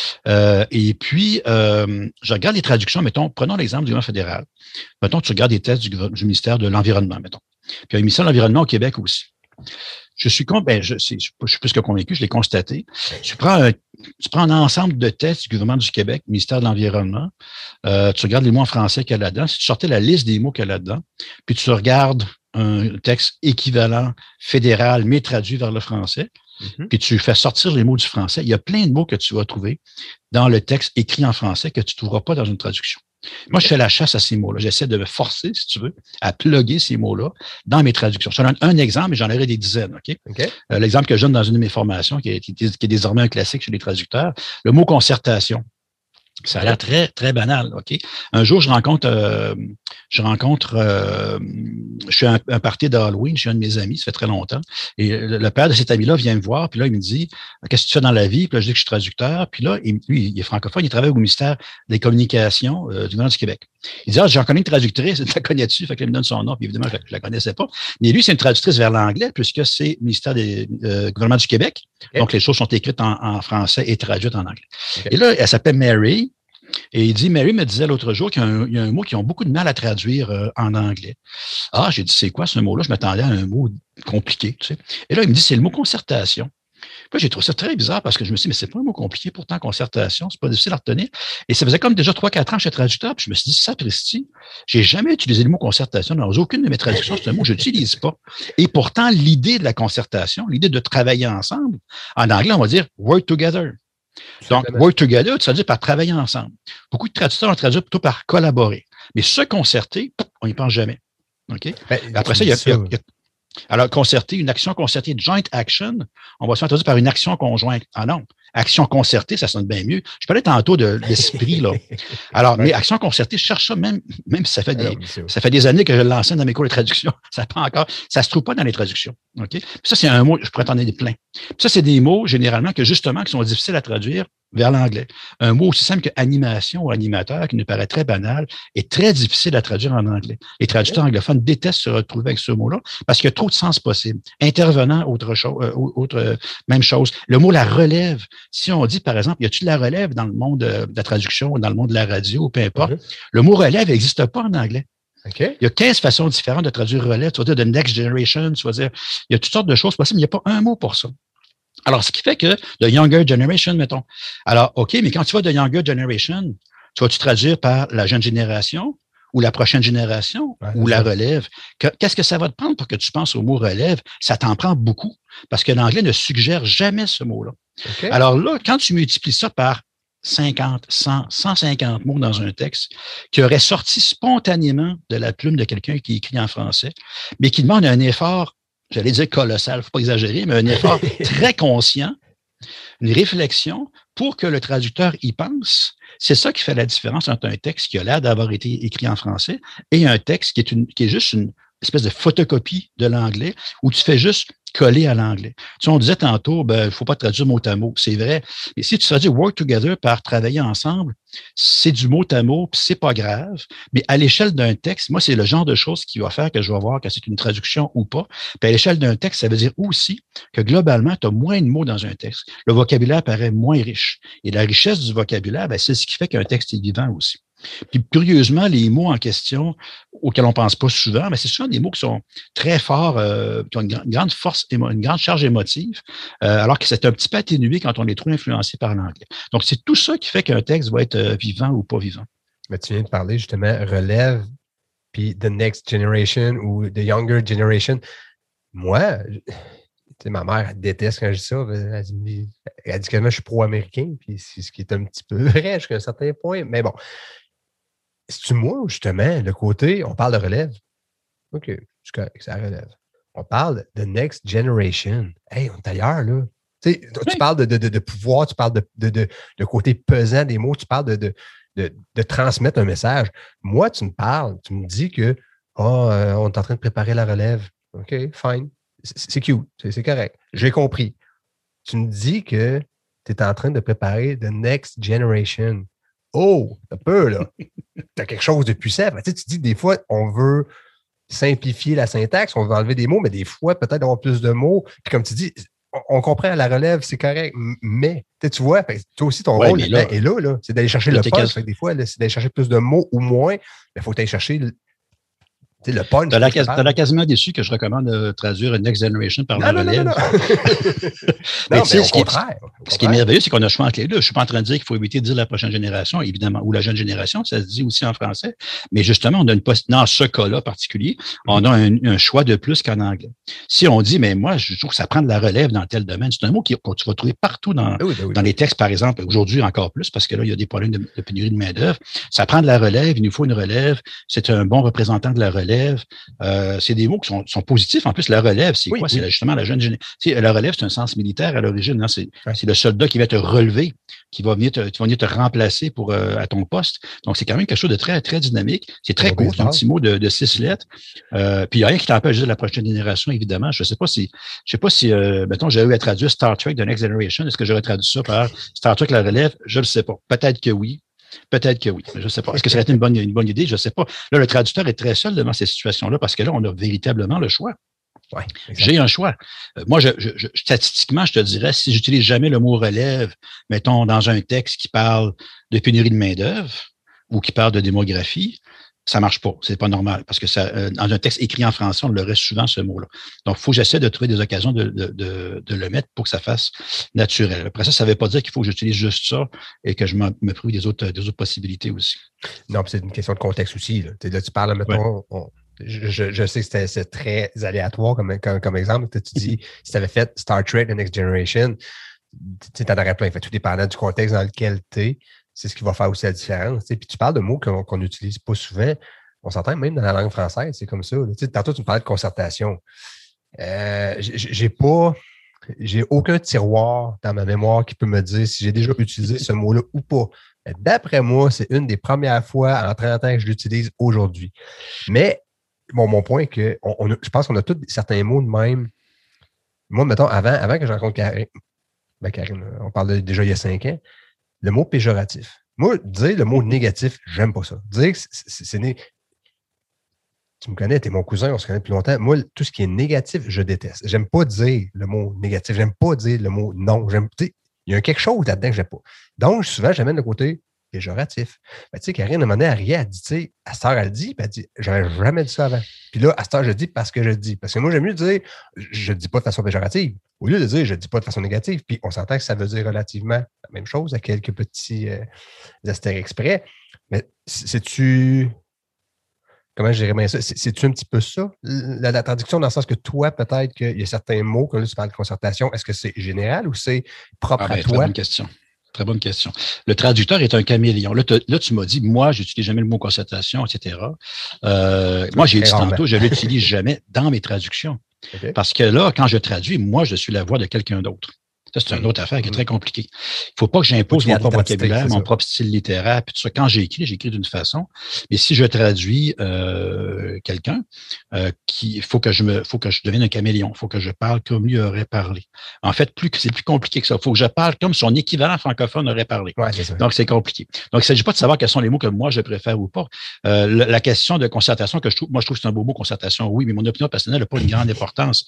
et puis, je regarde les traductions, prenons l'exemple du gouvernement fédéral. Mettons, tu regardes des textes du ministère de l'Environnement, mettons. Puis il y a un ministère de l'Environnement au Québec aussi. Je suis plus que convaincu, je l'ai constaté. Tu prends un ensemble de textes du gouvernement du Québec, ministère de l'Environnement, tu regardes les mots en français qu'il y a là-dedans. Si tu sortais la liste des mots qu'il y a là-dedans, puis tu regardes un texte équivalent fédéral, mais traduit vers le français, puis tu fais sortir les mots du français, il y a plein de mots que tu vas trouver dans le texte écrit en français que tu ne trouveras pas dans une traduction. Moi, je fais la chasse à ces mots-là. J'essaie de me forcer, si tu veux, à plugger ces mots-là dans mes traductions. Je te donne un exemple, et j'en aurai des dizaines. Okay? L'exemple que je donne dans une de mes formations, qui est désormais un classique chez les traducteurs, le mot concertation. Ça a l'air très, très banal, OK? Un jour, je suis à un party d'Halloween chez un de mes amis, ça fait très longtemps, et le père de cet ami-là vient me voir, puis là, il me dit « Qu'est-ce que tu fais dans la vie? » Puis là, je dis que je suis traducteur, puis là, lui, il est francophone, il travaille au ministère des Communications du gouvernement du Québec. Il dit « Ah, j'en connais une traductrice, tu la connais-tu? » Fait qu'il me donne son nom, puis évidemment, je la connaissais pas. Mais lui, c'est une traductrice vers l'anglais, puisque c'est le ministère des gouvernement du Québec. Okay. Donc, les choses sont écrites en français et traduites en anglais. Okay. Et là, elle s'appelle Mary. Et il dit, Mary me disait l'autre jour qu'il y a un mot qu'ils ont beaucoup de mal à traduire en anglais. Ah, j'ai dit, c'est quoi ce mot-là? Je m'attendais à un mot compliqué, tu sais. Et là, il me dit, c'est le mot concertation. Puis j'ai trouvé ça très bizarre parce que je me suis dit, mais c'est pas un mot compliqué, pourtant, concertation, c'est pas difficile à retenir. Et ça faisait comme déjà 3-4 ans que j'étais traducteur, puis je me suis dit, sapristi, j'ai jamais utilisé le mot concertation dans aucune de mes traductions, c'est un mot que je n'utilise pas. Et pourtant, l'idée de la concertation, l'idée de travailler ensemble, en anglais, on va dire work together. Donc, work together, tu traduis par travailler ensemble. Beaucoup de traducteurs ont traduit plutôt par collaborer. Mais se concerter, on n'y pense jamais. OK? Après ça, il y a alors, concerter, une action concertée, joint action, on va se faire traduire par une action conjointe. Ah non, action concertée, ça sonne bien mieux. Je parlais tantôt de l'esprit, là. Alors, mais action concertée, je cherche ça même si ça fait des années que je l'enseigne dans mes cours de traduction. Ça se trouve pas dans les traductions. OK? Puis ça, c'est un mot, je pourrais t'en donner plein. Puis ça, c'est des mots, généralement, qui sont difficiles à traduire vers l'anglais. Un mot aussi simple que animation ou animateur, qui nous paraît très banal, est très difficile à traduire en anglais. Les traducteurs anglophones détestent se retrouver avec ce mot-là parce qu'il y a trop de sens possible. Intervenant, même chose. Le mot la relève. Si on dit, par exemple, y a-t-il de la relève dans le monde de la traduction ou dans le monde de la radio, peu importe, le mot relève n'existe pas en anglais. Okay. Il y a 15 façons différentes de traduire relève. Tu vas dire de next generation, tu vas dire, il y a toutes sortes de choses possibles, mais il n'y a pas un mot pour ça. Alors, ce qui fait que the younger generation, mettons. Alors, OK, mais quand tu vas de younger generation, tu vas-tu traduire par la jeune génération ou la prochaine génération ou la relève? Qu'est-ce que ça va te prendre pour que tu penses au mot relève? Ça t'en prend beaucoup parce que l'anglais ne suggère jamais ce mot-là. Okay. Alors là, quand tu multiplies ça par 50, 100, 150 mots dans un texte qui aurait sorti spontanément de la plume de quelqu'un qui écrit en français, mais qui demande un effort, j'allais dire colossal, faut pas exagérer, mais un effort très conscient, une réflexion pour que le traducteur y pense, C'est ça qui fait la différence entre un texte qui a l'air d'avoir été écrit en français et un texte qui est juste une espèce de photocopie de l'anglais où tu fais juste coller à l'anglais. Tu sais, on disait tantôt, il ne faut pas traduire mot à mot. C'est vrai. Et si tu traduis work together par travailler ensemble, c'est du mot à mot, puis c'est pas grave. Mais à l'échelle d'un texte, moi, c'est le genre de choses qui va faire que je vais voir que c'est une traduction ou pas. Puis à l'échelle d'un texte, ça veut dire aussi que globalement, tu as moins de mots dans un texte. Le vocabulaire paraît moins riche. Et la richesse du vocabulaire, c'est ce qui fait qu'un texte est vivant aussi. Puis curieusement, les mots en question auxquels on pense pas souvent, mais c'est souvent des mots qui sont très forts, qui ont une grande force, une grande charge émotive, alors que c'est un petit peu atténué quand on est trop influencé par l'anglais. Donc, c'est tout ça qui fait qu'un texte va être vivant ou pas vivant. Mais tu viens de parler justement relève, puis the next generation ou the younger generation. Moi, ma mère elle déteste quand je dis ça. Elle dit que moi, je suis pro-américain, puis c'est ce qui est un petit peu vrai jusqu'à un certain point. Mais bon, c'est-tu moi ou justement le côté, on parle de relève? OK, c'est correct, ça relève. On parle de next generation. Hey, on est ailleurs, là. Tu sais, tu parles de pouvoir, tu parles de côté pesant des mots, tu parles de transmettre un message. Moi, tu me parles, tu me dis que on est en train de préparer la relève. OK, fine. C'est cute, c'est correct. J'ai compris. Tu me dis que tu es en train de préparer the next generation. Oh, un peu, là. Tu as quelque chose de puissant. Tu dis que des fois, on veut simplifier la syntaxe, on veut enlever des mots, mais des fois, peut-être avoir plus de mots. Puis comme tu dis, on comprend la relève, c'est correct, mais tu vois, toi aussi, ton rôle est là. C'est d'aller chercher le punch. Des fois, c'est d'aller chercher plus de mots ou moins, mais il faut aller chercher le punch. Tu as l'air quasiment déçu que je recommande de traduire Next Generation par la relève. Non, mais au contraire. Ce qui est merveilleux, c'est qu'on a le choix entre les deux. Je ne suis pas en train de dire qu'il faut éviter de dire la prochaine génération, évidemment, ou la jeune génération, ça se dit aussi en français. Mais justement, on a dans ce cas-là particulier, on a un choix de plus qu'en anglais. Si on dit, mais moi, je trouve que ça prend de la relève dans tel domaine, c'est un mot que tu vas trouver partout dans les textes, par exemple, aujourd'hui encore plus, parce que là, il y a des problèmes de pénurie de main-d'œuvre. Ça prend de la relève, il nous faut une relève. C'est un bon représentant de la relève. C'est des mots qui sont positifs. En plus, la relève, c'est quoi? C'est justement la jeune génération. La relève, c'est un sens militaire à l'origine. Hein? C'est le soldat qui va te relever, qui va venir te remplacer à ton poste. Donc, c'est quand même quelque chose de très, très dynamique. C'est très court, c'est un petit mot de 6 lettres. Puis, il n'y a rien qui t'empêche de dire la prochaine génération, évidemment. Je sais pas si, mettons, j'ai eu à traduire Star Trek The Next Generation. Est-ce que j'aurais traduit ça par Star Trek la relève? Je ne le sais pas. Peut-être que oui. Peut-être que oui, mais je ne sais pas. Est-ce que ça aurait été une bonne idée? Je ne sais pas. Là, le traducteur est très seul devant ces situations-là parce que là, on a véritablement le choix. Ouais, j'ai un choix. Moi, statistiquement, je te dirais, si j'utilise jamais le mot relève, mettons, dans un texte qui parle de pénurie de main-d'œuvre ou qui parle de démographie, ça marche pas. C'est pas normal parce que dans un texte écrit en français, on le reste souvent ce mot-là. Donc, il faut que j'essaie de trouver des occasions de le mettre pour que ça fasse naturel. Après ça ne veut pas dire qu'il faut que j'utilise juste ça et que je me prive des autres possibilités aussi. Non, c'est une question de contexte aussi. Là, tu parles, mettons, je sais que c'est très aléatoire comme exemple. Tu dis, si tu avais fait Star Trek The Next Generation, tu en aurais plein. Fait, tout dépendant du contexte dans lequel tu es. C'est ce qui va faire aussi la différence. Puis tu parles de mots qu'on n'utilise pas souvent. On s'entend même dans la langue française, c'est comme ça. Tantôt, tu me parlais de concertation. J'ai aucun tiroir dans ma mémoire qui peut me dire si j'ai déjà utilisé ce mot-là ou pas. D'après moi, c'est une des premières fois en 30 ans que je l'utilise aujourd'hui. Mais mon point est que je pense qu'on a tous certains mots de même. Moi, mettons, avant que je rencontre Karine, Karine, on parle déjà il y a 5 ans, le mot péjoratif. Moi, dire le mot négatif, j'aime pas ça. Dire que c'est tu me connais, t'es mon cousin, on se connaît depuis longtemps. Moi, tout ce qui est négatif, je déteste. J'aime pas dire le mot négatif. J'aime pas dire le mot non. Il y a quelque chose là-dedans que j'aime pas. Donc, souvent, j'amène le côté péjoratif. Tu sais, Karine, à un moment donné, elle dit, tu sais, à cette heure, elle dit, puis elle dit, j'aurais jamais dit ça avant. Puis là, à cette heure, je dis parce que je dis. Parce que moi, j'aime mieux dire, je dis pas de façon péjorative, au lieu de dire, je dis pas de façon négative. Puis on s'entend que ça veut dire relativement la même chose, à quelques petits astérix près. Mais c'est-tu... Comment je dirais bien ça? C'est-tu un petit peu ça, la traduction, dans le sens que toi, peut-être qu'il y a certains mots, que là, tu parles de concertation, est-ce que c'est général ou c'est propre à toi? Très bonne question. Très bonne question. Le traducteur est un caméléon. Là, tu m'as dit, moi, je n'utilise jamais le mot concertation, etc. Moi, j'ai dit tantôt, je ne l'utilise jamais dans mes traductions. Okay. Parce que là, quand je traduis, moi, je suis la voix de quelqu'un d'autre. Ça, c'est une autre affaire qui est très compliquée. Il ne faut pas que j'impose mon propre vocabulaire, mon propre style littéraire, puis tout ça. Quand j'écris d'une façon. Mais si je traduis quelqu'un, il faut que je devienne un caméléon. Il faut que je parle comme lui aurait parlé. En fait, c'est plus compliqué que ça. Il faut que je parle comme son équivalent francophone aurait parlé. Ouais, c'est ça. Donc, c'est compliqué. Donc, il ne s'agit pas de savoir quels sont les mots que moi je préfère ou pas. La question de concertation je trouve que c'est un beau mot, concertation, oui, mais mon opinion personnelle n'a pas une grande importance.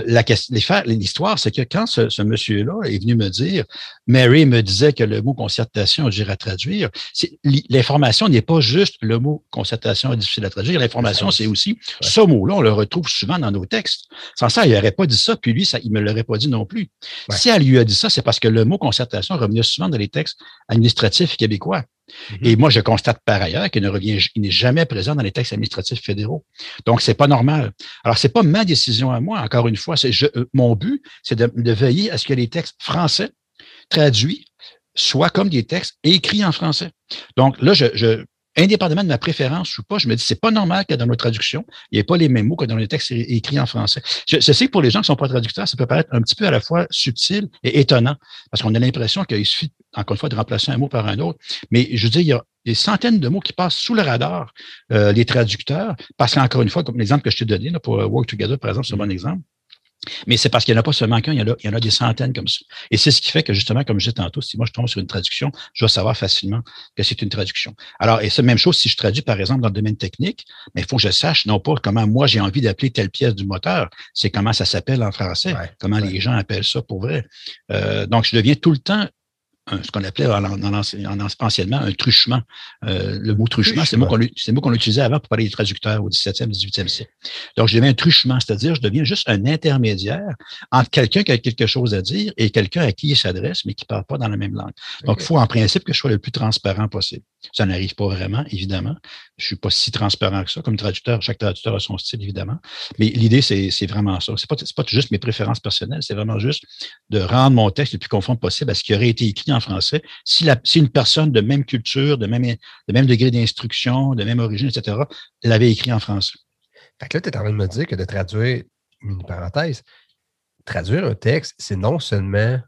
L'histoire, c'est que quand ce monsieur-là est venu me dire, Mary me disait que le mot concertation, j'irais traduire, l'information n'est pas juste le mot concertation est difficile à traduire. L'information, c'est aussi ce mot-là, on le retrouve souvent dans nos textes. Sans ça, il n'aurait pas dit ça, puis lui, il me l'aurait pas dit non plus. Ouais. Si elle lui a dit ça, c'est parce que le mot concertation revenait souvent dans les textes administratifs québécois. Et moi, je constate par ailleurs qu'il n'est jamais présent dans les textes administratifs fédéraux. Donc, c'est pas normal. Alors, c'est pas ma décision à moi. Encore une fois, mon but, c'est de veiller à ce que les textes français traduits soient comme des textes écrits en français. Donc, là, indépendamment de ma préférence ou pas, je me dis, c'est pas normal que dans nos traductions, il n'y ait pas les mêmes mots que dans les textes écrits en français. Je sais que pour les gens qui sont pas traducteurs, ça peut paraître un petit peu à la fois subtil et étonnant, parce qu'on a l'impression qu'il suffit, encore une fois, de remplacer un mot par un autre. Mais je veux dire, il y a des centaines de mots qui passent sous le radar, les traducteurs, parce qu'encore une fois, comme l'exemple que je t'ai donné, là, pour Work Together, par exemple, c'est un bon exemple. Mais c'est parce qu'il n'y en a pas seulement qu'un, il y en a des centaines comme ça. Et c'est ce qui fait que, justement, comme je disais tantôt, si moi je tombe sur une traduction, je dois savoir facilement que c'est une traduction. Alors, et c'est la même chose si je traduis, par exemple, dans le domaine technique, mais il faut que je sache non pas comment moi j'ai envie d'appeler telle pièce du moteur, c'est comment ça s'appelle en français, comment les gens appellent ça pour vrai. Donc, je deviens tout le temps ce qu'on appelait anciennement un truchement. Le mot truchement, c'est le mot qu'on utilisait avant pour parler des traducteurs au 17e, 18e siècle. Donc, je deviens un truchement, c'est-à-dire je deviens juste un intermédiaire entre quelqu'un qui a quelque chose à dire et quelqu'un à qui il s'adresse, mais qui ne parle pas dans la même langue. Donc, il faut en principe que je sois le plus transparent possible. Ça n'arrive pas vraiment, évidemment. Je ne suis pas si transparent que ça. Comme traducteur, chaque traducteur a son style, évidemment. Mais l'idée, c'est vraiment ça. C'est pas juste mes préférences personnelles, c'est vraiment juste de rendre mon texte le plus conforme possible à ce qui aurait été écrit en français. Si une personne de même culture, de même degré d'instruction, de même origine, etc., l'avait écrit en français. Fait que là, tu es en train de me dire que de traduire, une parenthèse, traduire un texte, c'est non seulement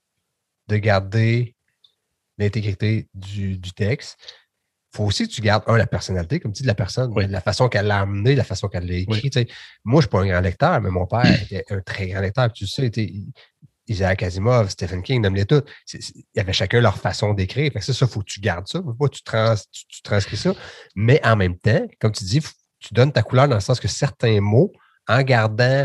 de garder l'intégrité du texte, il faut aussi que tu gardes, la personnalité, comme tu dis, de la personne, la façon qu'elle l'a amené, la façon qu'elle l'a écrit. Oui. Moi, je ne suis pas un grand lecteur, mais mon père était un très grand lecteur. Tu sais, Isaac Asimov, Stephen King, nomme-les tous. Il y avait chacun leur façon d'écrire. Fait que ça, il faut que tu gardes ça. Faut pas que tu transcris ça. Mais en même temps, comme tu dis, tu donnes ta couleur dans le sens que certains mots, en gardant...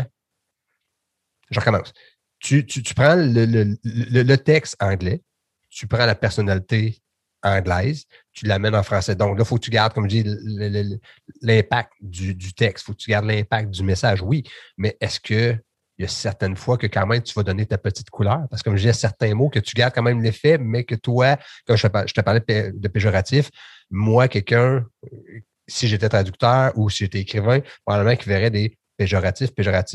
Je recommence. Tu prends le texte anglais, tu prends la personnalité anglaise, tu l'amènes en français. Donc là, il faut que tu gardes, comme je dis, l'impact du texte. Il faut que tu gardes l'impact du message, oui. Mais est-ce que il y a certaines fois que quand même tu vas donner ta petite couleur? Parce que comme je dis, il y a certains mots que tu gardes quand même l'effet, mais que toi, quand je te parlais de péjoratif, moi, quelqu'un, si j'étais traducteur ou si j'étais écrivain, probablement qu'il verrait des péjoratifs.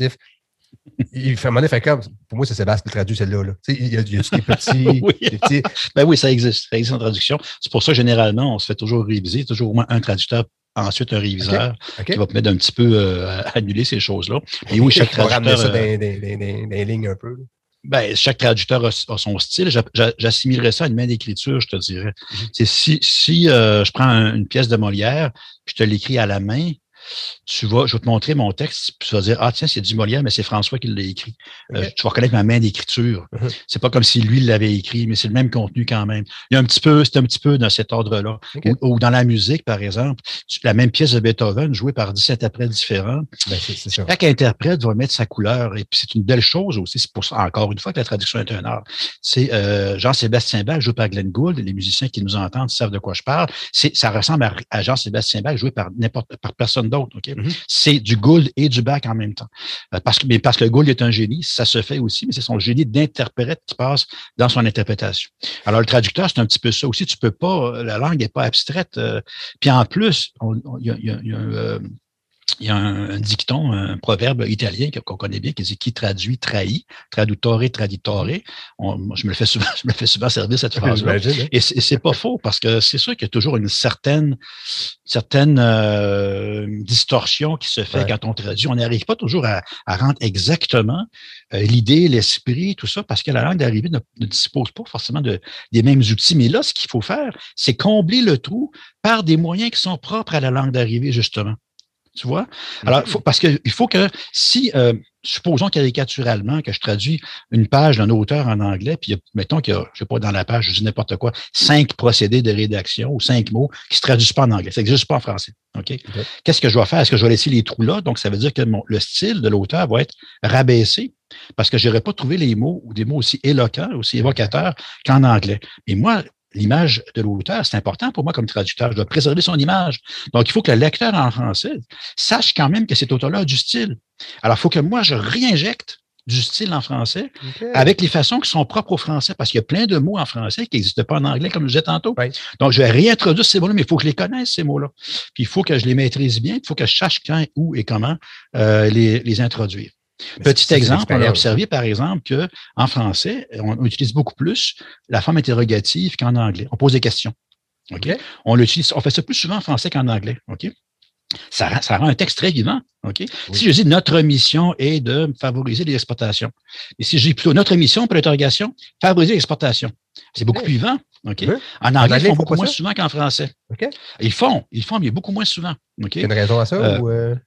Il fait comme, pour moi, c'est Sébastien qui traduit celle-là. Là. Il y a des petits. Oui. Des petits... Ben oui, ça existe. Ça existe en traduction. C'est pour ça que généralement, on se fait toujours réviser. Toujours au moins un traducteur, ensuite un réviseur qui va permettre d'un petit peu annuler ces choses-là. Et oui, chaque traducteur. Ça des lignes un peu. Ben, chaque traducteur a son style. J'assimilerais ça à une main d'écriture, je te dirais. Mm-hmm. Si je prends une pièce de Molière, puis je te l'écris à la main, je vais te montrer mon texte, puis tu vas dire, tiens, c'est du Molière, mais c'est François qui l'a écrit. Tu vas reconnaître ma main d'écriture. C'est pas comme si lui l'avait écrit, mais c'est le même contenu quand même. C'est un petit peu dans cet ordre-là. Ou dans la musique, par exemple, la même pièce de Beethoven jouée par 17 interprètes différents. Chaque interprète va mettre sa couleur, et puis c'est une belle chose aussi. C'est pour ça, encore une fois, que la traduction est un art. C'est Jean-Sébastien Bach joué par Glenn Gould, les musiciens qui nous entendent savent de quoi je parle. Ça ressemble à Jean-Sébastien Bach joué par personne d'autre. Okay? C'est du Gould et du Bach en même temps. Parce que Gould est un génie, ça se fait aussi, mais c'est son génie d'interprète qui passe dans son interprétation. Alors, le traducteur, c'est un petit peu ça aussi. Tu peux pas, la langue n'est pas abstraite. Puis en plus, il y a il y a un dicton, un proverbe italien qu'on connaît bien, qui dit qui traduit trahit, traduttore traditore. Moi, je me le fais souvent servir cette phrase-là. Hein? Et c'est pas faux, parce que c'est sûr qu'il y a toujours une certaine distorsion qui se fait quand on traduit. On n'arrive pas toujours à rendre exactement l'idée, l'esprit, tout ça, parce que la langue d'arrivée ne dispose pas forcément des mêmes outils. Mais là, ce qu'il faut faire, c'est combler le trou par des moyens qui sont propres à la langue d'arrivée, justement. Tu vois? Alors, parce qu'il faut que si, supposons caricaturalement que je traduis une page d'un auteur en anglais, puis mettons qu'il y a, je sais pas, dans la page, je dis n'importe quoi, 5 procédés de rédaction ou 5 mots qui se traduisent pas en anglais. Ça n'existe pas en français. OK? Qu'est-ce que je dois faire? Est-ce que je vais laisser les trous là? Donc, ça veut dire que le style de l'auteur va être rabaissé parce que je n'aurais pas trouvé les mots ou des mots aussi éloquents, aussi évocateurs qu'en anglais. Et moi, l'image de l'auteur, c'est important pour moi comme traducteur. Je dois préserver son image. Donc, il faut que le lecteur en français sache quand même que cet auteur-là a du style. Alors, il faut que moi, je réinjecte du style en français avec les façons qui sont propres au français, parce qu'il y a plein de mots en français qui n'existent pas en anglais, comme je disais tantôt. Oui. Donc, je vais réintroduire ces mots-là, mais il faut que je les connaisse, ces mots-là. Puis, il faut que je les maîtrise bien. Il faut que je sache quand, où et comment les introduire. Petit exemple, on a observé, par exemple, qu'en français, on utilise beaucoup plus la forme interrogative qu'en anglais. On pose des questions. Okay? On fait ça plus souvent en français qu'en anglais. OK? Ça rend un texte très vivant. Okay? Oui. Si je dis notre mission est de favoriser les exportations, et si je dis plutôt notre mission pour l'interrogation, favoriser l'exportation, c'est beaucoup plus vivant. Okay? Oui. En anglais, ils font beaucoup moins souvent qu'en français. Okay. Ils font, mais beaucoup moins souvent. Okay? Il y a une raison à ça?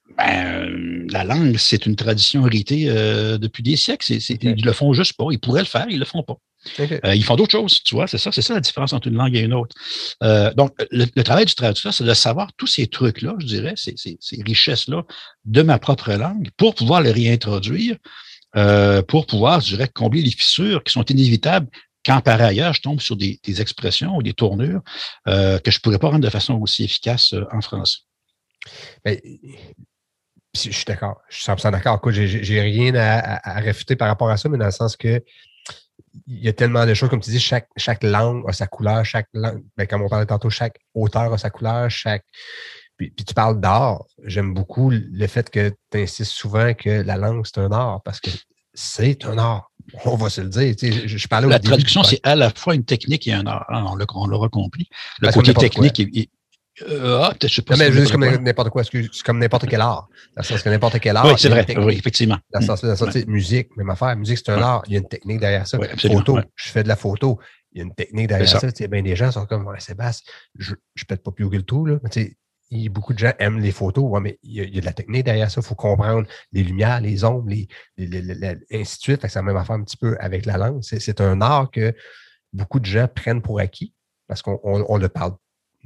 La langue, c'est une tradition héritée depuis des siècles. Ils le font juste pas. Ils pourraient le faire, ils le font pas. Okay. Ils font d'autres choses, tu vois, c'est ça la différence entre une langue et une autre. Donc, le travail du traducteur, c'est de savoir tous ces trucs-là, je dirais, ces richesses-là de ma propre langue pour pouvoir les réintroduire, pour pouvoir, je dirais, combler les fissures qui sont inévitables quand par ailleurs je tombe sur des expressions ou des tournures que je ne pourrais pas rendre de façon aussi efficace en français. Mais, je suis d'accord, je suis 100% d'accord. J'ai rien à réfuter par rapport à ça, mais dans le sens que il y a tellement de choses, comme tu dis, chaque langue a sa couleur, chaque langue, comme on parlait tantôt, chaque auteur a sa couleur, puis tu parles d'art. J'aime beaucoup le fait que tu insistes souvent que la langue, c'est un art, parce que c'est un art. On va se le dire. Tu sais, je parlais la traduction, c'est à la fois une technique et un art. On l'aura compris. Le côté technique je sais pas. Non, mais je dis comme n'importe quoi. C'est comme n'importe quel art. Dans le sens que n'importe quel art. Oui, c'est vrai. Oui, effectivement. Dans le sens, musique, même affaire. Musique, c'est un art. Il y a une technique derrière ça. Oui, photo. Je fais de la photo. Il y a une technique derrière ça. Tu sais, ben, des gens sont comme, Sébastien, je peut-être pas plus haut que le tout, là. Mais tu sais, beaucoup de gens aiment les photos. Ouais, mais il y a de la technique derrière ça. Il faut comprendre les lumières, les ombres, ainsi de suite. Fait que ça a même affaire un petit peu avec la langue. C'est un art que beaucoup de gens prennent pour acquis parce qu'on le parle.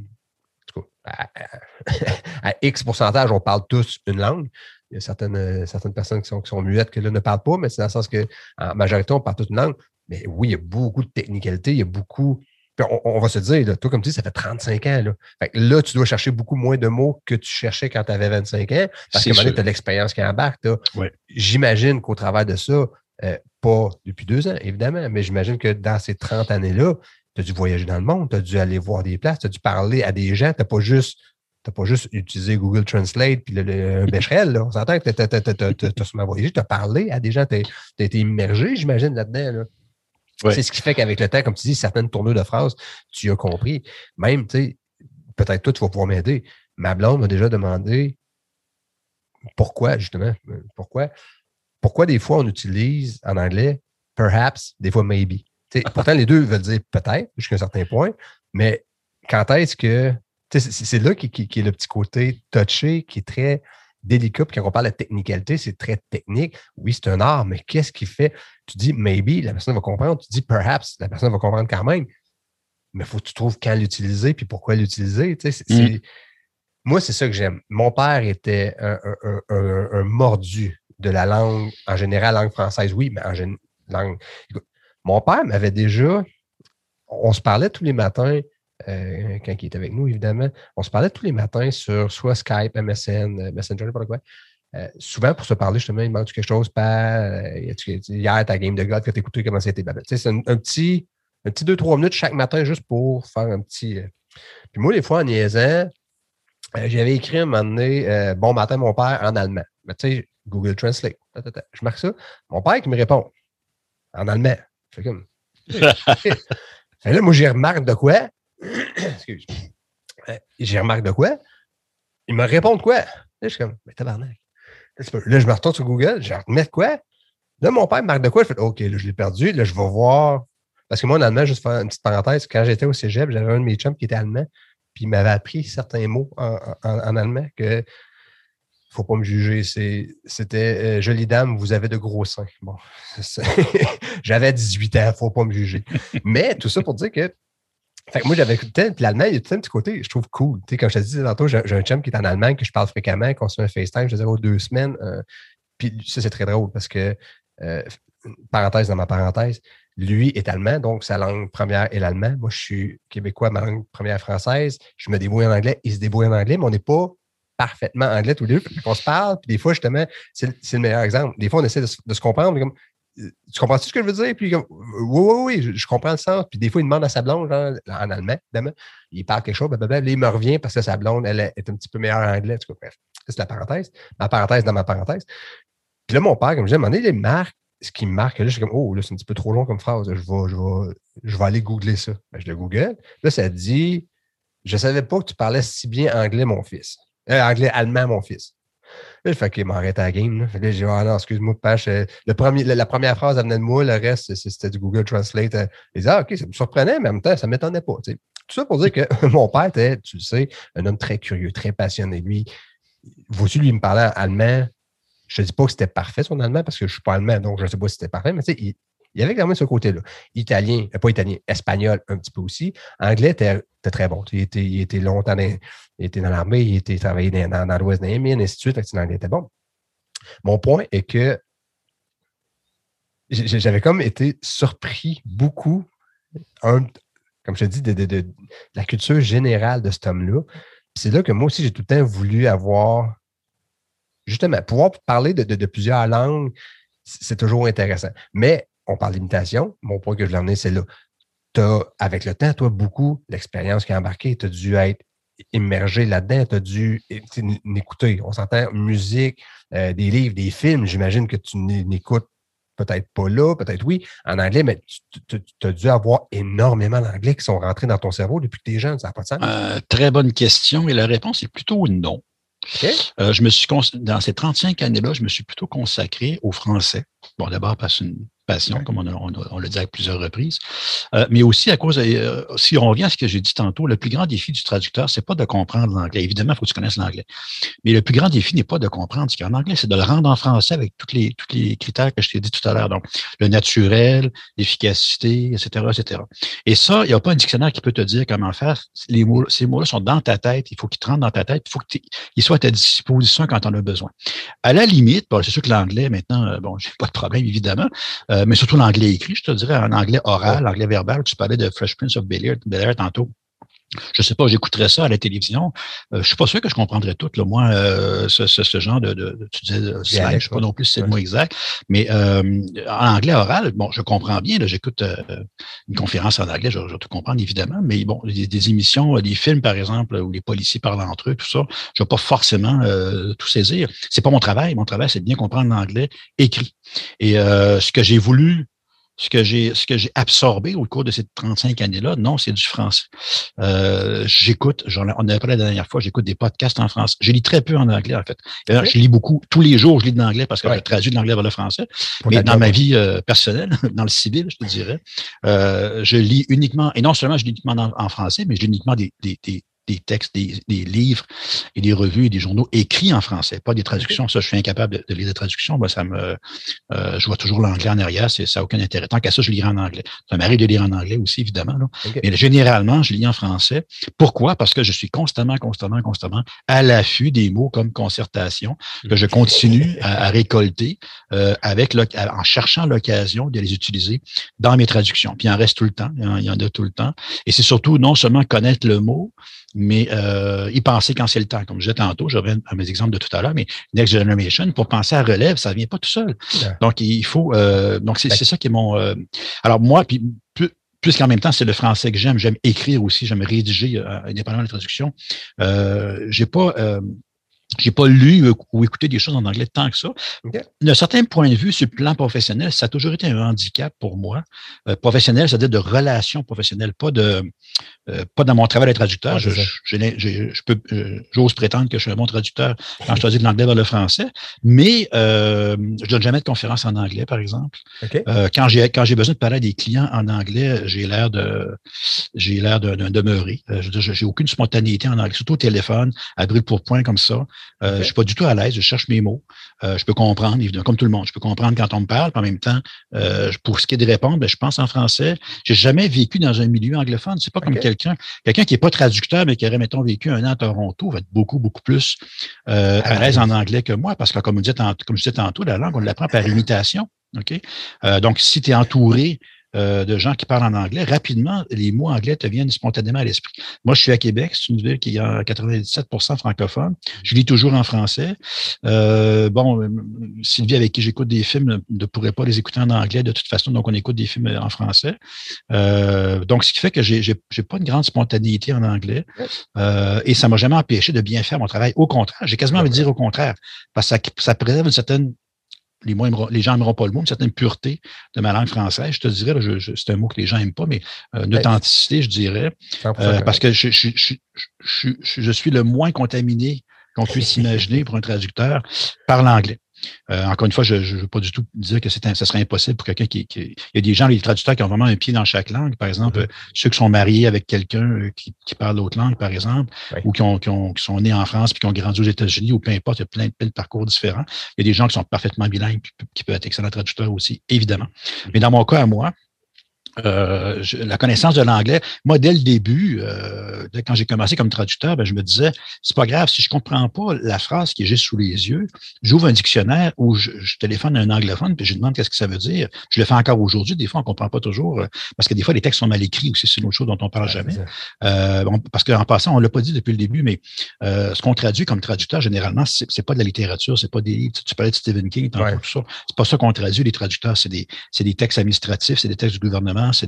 À X pourcentage, on parle tous une langue. Il y a certaines personnes qui sont muettes que là ne parlent pas, mais c'est dans le sens que en majorité, on parle toute une langue. Mais oui, il y a beaucoup de technicalité, il y a beaucoup. Puis on va se dire, là, toi, comme tu dis, ça fait 35 ans. Là. Fait que là, tu dois chercher beaucoup moins de mots que tu cherchais quand tu avais 25 ans, parce qu'à un moment donné, tu as l'expérience qui embarque. Ouais. J'imagine qu'au travers de ça, pas depuis 2 ans, évidemment, mais j'imagine que dans ces 30 années-là, tu as dû voyager dans le monde, tu as dû aller voir des places, tu as dû parler à des gens, tu n'as pas juste utilisé Google Translate puis le Becherel. On s'entend que tu as sûrement voyagé, tu as parlé à des gens, tu as été immergé, j'imagine, là-dedans. Là. Ouais. C'est ce qui fait qu'avec le temps, comme tu dis, certaines tournures de phrases, tu as compris. Même, tu sais, peut-être toi, tu vas pouvoir m'aider. Ma blonde m'a déjà demandé pourquoi, justement, pourquoi des fois on utilise en anglais perhaps, des fois maybe. Pourtant, les deux veulent dire peut-être jusqu'à un certain point, mais quand est-ce que. C'est là qui est le petit côté touché, qui est très délicat. Puis quand on parle de technicalité, c'est très technique. Oui, c'est un art, mais qu'est-ce qui fait? Tu dis maybe, la personne va comprendre. Tu dis perhaps, la personne va comprendre quand même. Mais il faut que tu trouves quand l'utiliser puis pourquoi l'utiliser. Moi, c'est ça que j'aime. Mon père était un mordu de la langue, en général, langue française, oui, mais langue. Écoute, mon père m'avait déjà. On se parlait tous les matins, quand il était avec nous, évidemment. On se parlait tous les matins sur soit Skype, MSN, Messenger, n'importe quoi. Souvent, pour se parler, justement, il manque quelque chose. Hier, ta game de God, que tu écouté, comment c'était. C'est un petit 2-3 minutes chaque matin juste pour faire un petit. Puis moi, des fois, en niaisant, J'avais écrit un moment donné, bon matin, mon père, en allemand. Mais tu sais, Google Translate. Je marque ça. Mon père qui me répond en allemand. Je fais comme. Fait là, moi, j'ai remarqué de quoi. Excuse. J'ai remarqué de quoi. Il me répond de quoi. Là, je suis comme, mais tabarnak. Là, je me retourne sur Google. Je remets de quoi. Là, mon père me marque de quoi. Je fais, OK, là, je l'ai perdu. Là, je vais voir. Parce que moi, en allemand, juste faire une petite parenthèse, quand j'étais au cégep, j'avais un de mes chums qui était allemand. Puis il m'avait appris certains mots en allemand que faut pas me juger. C'était jolie dame, vous avez de gros seins. Bon, j'avais 18 ans, faut pas me juger. Mais tout ça pour dire que fait que moi, j'avais écouté, puis l'allemand, il y a tout un petit côté, je trouve cool. Tu sais, comme je te disais tantôt, j'ai un chum qui est en Allemagne, que je parle fréquemment, qu'on se fait un FaceTime, je disais, 2 semaines. Puis ça, c'est très drôle parce que, parenthèse dans ma parenthèse, lui est allemand, donc sa langue première est l'allemand. Moi, je suis québécois, ma langue première est française. Je me débrouille en anglais, il se débrouille en anglais, mais on n'est pas parfaitement anglais tous les deux. On se parle, puis des fois, justement, c'est le meilleur exemple. Des fois, on essaie de se comprendre, mais comme, tu comprends-tu ce que je veux dire? Puis, comme, oui, je comprends le sens. Puis, des fois, il demande à sa blonde, genre, en allemand, évidemment, il parle quelque chose, blablabla. Là, il me revient parce que sa blonde, elle est un petit peu meilleure en anglais. En tout cas, bref, c'est la parenthèse. Ma parenthèse dans ma parenthèse. Puis là, mon père, comme je disais, à un moment donné, il marque, ce qui me marque, là, je suis comme, oh, là, c'est un petit peu trop long comme phrase. Je vais aller googler ça. Ben, je le google. Là, ça dit, je ne savais pas que tu parlais si bien anglais, mon fils. Anglais-allemand, mon fils. Là, je fais, OK, m'arrête à la game. Là, là j'ai dit, ah non, excuse-moi, Pache. La première phrase, elle venait de moi, le reste, c'était du Google Translate. Il disait, OK, ça me surprenait, mais en même temps, ça ne m'étonnait pas. Tu sais. Tout ça pour dire que mon père était, tu le sais, un homme très curieux, très passionné. Lui, vois-tu, lui, il me parlait en allemand. Je ne dis pas que c'était parfait, son allemand, parce que je ne suis pas allemand, donc je ne sais pas si c'était parfait, mais tu sais, il y avait quand même ce côté-là. Italien, pas italien, espagnol un petit peu aussi. Anglais était très bon. Il était longtemps il était dans l'armée, il était travaillé dans l'Ouest des mines, et ainsi de suite. L'anglais était bon. Mon point est que j'avais comme été surpris beaucoup, comme je te dis, de la culture générale de cet homme-là. C'est là que moi aussi, j'ai tout le temps voulu avoir, justement, pouvoir parler de plusieurs langues, c'est toujours intéressant. Mais on parle d'imitation. Mon point que je l'ai emmené, c'est là. Tu as, avec le temps, toi, beaucoup l'expérience qui a embarqué. Tu as dû être immergé là-dedans. Tu as dû écouter. On s'entend musique, des livres, des films. J'imagine que tu n'écoutes peut-être pas là, peut-être oui, en anglais, mais tu as dû avoir énormément d'anglais qui sont rentrés dans ton cerveau depuis que tu es jeune. Ça n'a pas de sens? Très bonne question. Et la réponse est plutôt non. Okay. Dans ces 35 années-là, je me suis plutôt consacré au français. Bon, d'abord parce que c'est une passion, comme on l'a dit à plusieurs reprises, mais aussi à cause, si on revient à ce que j'ai dit tantôt, le plus grand défi du traducteur, c'est pas de comprendre l'anglais. Évidemment, il faut que tu connaisses l'anglais. Mais le plus grand défi n'est pas de comprendre ce qu'il y a en anglais, c'est de le rendre en français avec tous les critères que je t'ai dit tout à l'heure. Donc, le naturel, l'efficacité, etc., etc. Et ça, il n'y a pas un dictionnaire qui peut te dire comment faire. Ces mots-là sont dans ta tête. Il faut qu'ils te rentrent dans ta tête. Il faut qu'ils soient à ta disposition quand tu en as besoin. À la limite, bon, c'est sûr que l'anglais, maintenant, bon, j'ai pas de problème, évidemment, mais surtout l'anglais écrit, je te dirais, en anglais oral, l'anglais verbal. Tu parlais de Fresh Prince of Bel-Air tantôt. Je sais pas, j'écouterais ça à la télévision. Je suis pas sûr que je comprendrais tout, là, moi, ce genre tu disais, slang, je sais pas non plus si c'est le mot exact, mais en anglais oral, bon, je comprends bien, là, j'écoute une conférence en anglais, je vais tout comprendre, évidemment, mais bon, des émissions, des films, par exemple, où les policiers parlent entre eux, tout ça, je vais pas forcément tout saisir. C'est pas mon travail c'est de bien comprendre l'anglais écrit. Et ce que j'ai absorbé au cours de ces 35 années-là, non, c'est du français. J'écoute, on en avait parlé la dernière fois, j'écoute des podcasts en français. Je lis très peu en anglais, en fait. Okay. Je lis beaucoup. Tous les jours, je lis de l'anglais parce que je traduis de l'anglais vers le français. Mais dans ma vie personnelle, dans le civil, je te dirais, je lis uniquement, et non seulement je lis uniquement en français, mais je lis uniquement des textes, des livres et des revues et des journaux écrits en français, pas des traductions. Ça, je suis incapable de lire des traductions. Moi, je vois toujours l'anglais en arrière, ça n'a aucun intérêt. Tant qu'à ça, je lirai en anglais. Ça m'arrive de lire en anglais aussi, évidemment. Là. Okay. Mais généralement, je lis en français. Pourquoi? Parce que je suis constamment à l'affût des mots comme concertation, que je continue à récolter en cherchant l'occasion de les utiliser dans mes traductions. Puis il en reste tout le temps. Il y en a tout le temps. Et c'est surtout non seulement connaître le mot, mais y penser quand c'est le temps. Comme je disais tantôt, je reviens à mes exemples de tout à l'heure, mais Next Generation, pour penser à relève, ça ne vient pas tout seul. Yeah. Donc, il faut... donc, c'est ça qui est mon... alors, moi, puis puisqu'en même temps, c'est le français que j'aime écrire aussi, j'aime rédiger, indépendamment de la traduction. J'ai pas lu ou écouté des choses en anglais tant que ça. Okay. D'un certain point de vue, sur le plan professionnel, ça a toujours été un handicap pour moi. Professionnel, c'est-à-dire de relations professionnelles, pas dans mon travail de traducteur. J'ose prétendre que je suis un bon traducteur quand je traduis de l'anglais vers le français, mais je donne jamais de conférence en anglais, par exemple. Okay. Quand j'ai besoin de parler à des clients en anglais, j'ai l'air d'un demeuré. J'ai aucune spontanéité en anglais, surtout au téléphone, à brûle pour point comme ça. Je suis pas du tout à l'aise, je cherche mes mots. Je peux comprendre, évidemment, comme tout le monde. Je peux comprendre quand on me parle, puis en même temps, pour ce qui est de répondre, je pense en français. J'ai jamais vécu dans un milieu anglophone. C'est pas comme quelqu'un qui est pas traducteur, mais qui aurait, mettons, vécu 1 an à Toronto, va être beaucoup, beaucoup plus à l'aise en anglais que moi, parce que comme je disais tantôt, la langue, on l'apprend par imitation. OK? Donc, si tu es entouré de gens qui parlent en anglais, rapidement, les mots anglais te viennent spontanément à l'esprit. Moi, je suis à Québec, c'est une ville qui est à 97% francophone. Je lis toujours en français. Sylvie, avec qui j'écoute des films, ne pourrait pas les écouter en anglais de toute façon, donc on écoute des films en français. Donc, ce qui fait que j'ai pas une grande spontanéité en anglais et ça m'a jamais empêché de bien faire mon travail. Au contraire, j'ai quasiment envie de dire au contraire, parce que ça préserve une certaine les gens n'aimeront pas le mot, une certaine pureté de ma langue française. Je te dirais, c'est un mot que les gens n'aiment pas, mais une authenticité, je dirais, parce que je suis le moins contaminé qu'on puisse s'imaginer pour un traducteur par l'anglais. Encore une fois, je ne veux pas du tout dire que ça serait impossible pour quelqu'un il y a des gens, les traducteurs, qui ont vraiment un pied dans chaque langue. Par exemple, ceux qui sont mariés avec quelqu'un qui parle d'autres langues, par exemple, ou qui sont nés en France puis qui ont grandi aux États-Unis, ou peu importe, il y a plein de parcours différents. Il y a des gens qui sont parfaitement bilingues qui peuvent être excellents traducteurs aussi, évidemment. Mais dans mon cas, à moi, la connaissance de l'anglais, moi, dès le début, quand j'ai commencé comme traducteur, je me disais, c'est pas grave, si je comprends pas la phrase qui est juste sous les yeux, j'ouvre un dictionnaire ou je téléphone à un anglophone puis je lui demande qu'est-ce que ça veut dire. Je le fais encore aujourd'hui, des fois, on comprend pas toujours, parce que des fois, les textes sont mal écrits aussi, c'est une autre chose dont on parle jamais. Parce qu'en passant, on l'a pas dit depuis le début, mais ce qu'on traduit comme traducteur, généralement, c'est pas de la littérature, c'est pas tu parlais de Stephen King, tout ça. C'est pas ça qu'on traduit, les traducteurs, c'est des textes administratifs, c'est des textes du gouvernement, c'est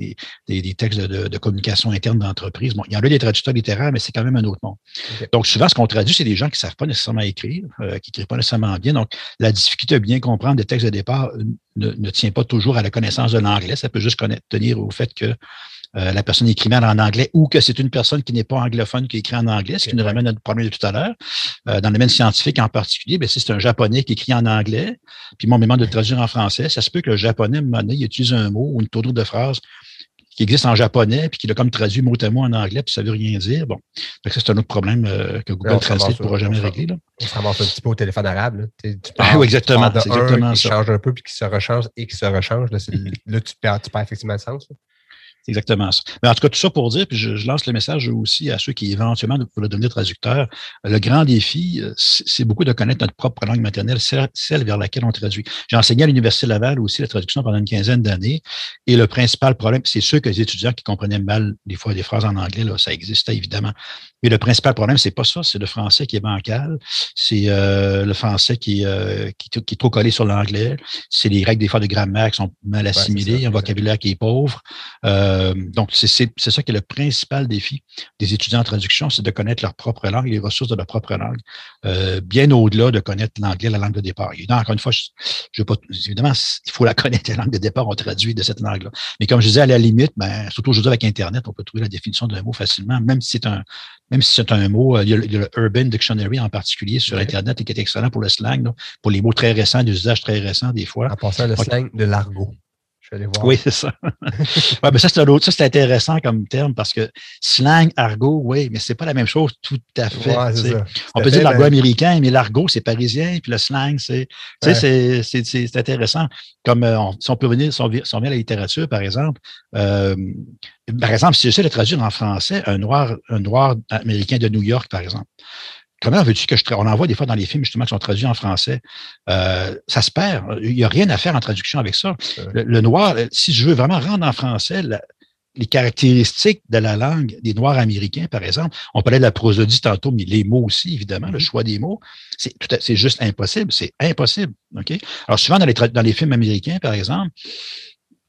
des textes de communication interne d'entreprise. Bon, il y en a des traducteurs littéraires, mais c'est quand même un autre monde. Donc, souvent, ce qu'on traduit, c'est des gens qui ne savent pas nécessairement écrire, qui n'écrivent pas nécessairement bien. Donc, la difficulté de bien comprendre des textes de départ ne tient pas toujours à la connaissance de l'anglais. Ça peut juste tenir au fait que la personne écrit mal en anglais ou que c'est une personne qui n'est pas anglophone qui écrit en anglais, ce qui nous ramène à notre problème de tout à l'heure. Dans le domaine scientifique en particulier, si c'est un japonais qui écrit en anglais, puis moi, on me demande de le traduire en français, ça se peut que le japonais, à un moment donné, il utilise un mot ou une tournure de phrase qui existe en japonais, puis qu'il a comme traduit mot à mot en anglais, puis ça veut rien dire. Bon, donc ça, c'est un autre problème que Google Translate ne pourra jamais régler. Là. On se ramasse un petit peu au téléphone arabe. Oui, exactement. C'est exactement ça. Il change un peu, puis qui se rechange et qui se rechange. Là, tu perds effectivement le sens. Là. C'est exactement ça. Mais en tout cas, tout ça pour dire, puis je lance le message aussi à ceux qui éventuellement veulent devenir traducteurs. Le grand défi, c'est beaucoup de connaître notre propre langue maternelle, celle vers laquelle on traduit. J'ai enseigné à l'Université Laval aussi la traduction pendant une quinzaine d'années. Et le principal problème, c'est sûr que les étudiants qui comprenaient mal des fois des phrases en anglais, là, ça existait évidemment. Mais le principal problème, c'est pas ça, c'est le français qui est bancal, c'est le français qui est trop collé sur l'anglais, c'est les règles des fois de grammaire qui sont mal assimilées, un vocabulaire qui est pauvre. Donc, c'est ça qui est le principal défi des étudiants en traduction, c'est de connaître leur propre langue, les ressources de leur propre langue, bien au-delà de connaître l'anglais, la langue de départ. Et encore une fois, évidemment, il faut la connaître, la langue de départ, on traduit de cette langue-là. Mais comme je disais, à la limite, surtout aujourd'hui avec Internet, on peut trouver la définition d'un mot facilement, même si c'est un mot, il y a le Urban Dictionary en particulier sur Internet et qui est excellent pour le slang, là, pour les mots très récents, des usages très récents des fois. En passant, le slang de l'argot. Je vais aller voir. Oui, c'est ça. Ouais, mais ça, c'est intéressant comme terme parce que slang, argot, oui, mais c'est pas la même chose tout à fait. Ouais, on peut dire l'argot américain, mais l'argot, c'est parisien, puis le slang, c'est intéressant. Comme si on peut venir, si on vient à la littérature, par exemple, si j'essaie de traduire en français un noir américain de New York, par exemple. Comment veux-tu que on en voit des fois dans les films justement qui sont traduits en français, ça se perd. Il n'y a rien à faire en traduction avec ça. Le noir, si je veux vraiment rendre en français les caractéristiques de la langue des Noirs américains, par exemple, on parlait de la prosodie tantôt, mais les mots aussi, évidemment, le choix des mots, c'est juste impossible. C'est impossible. Okay? Alors souvent dans les films américains, par exemple,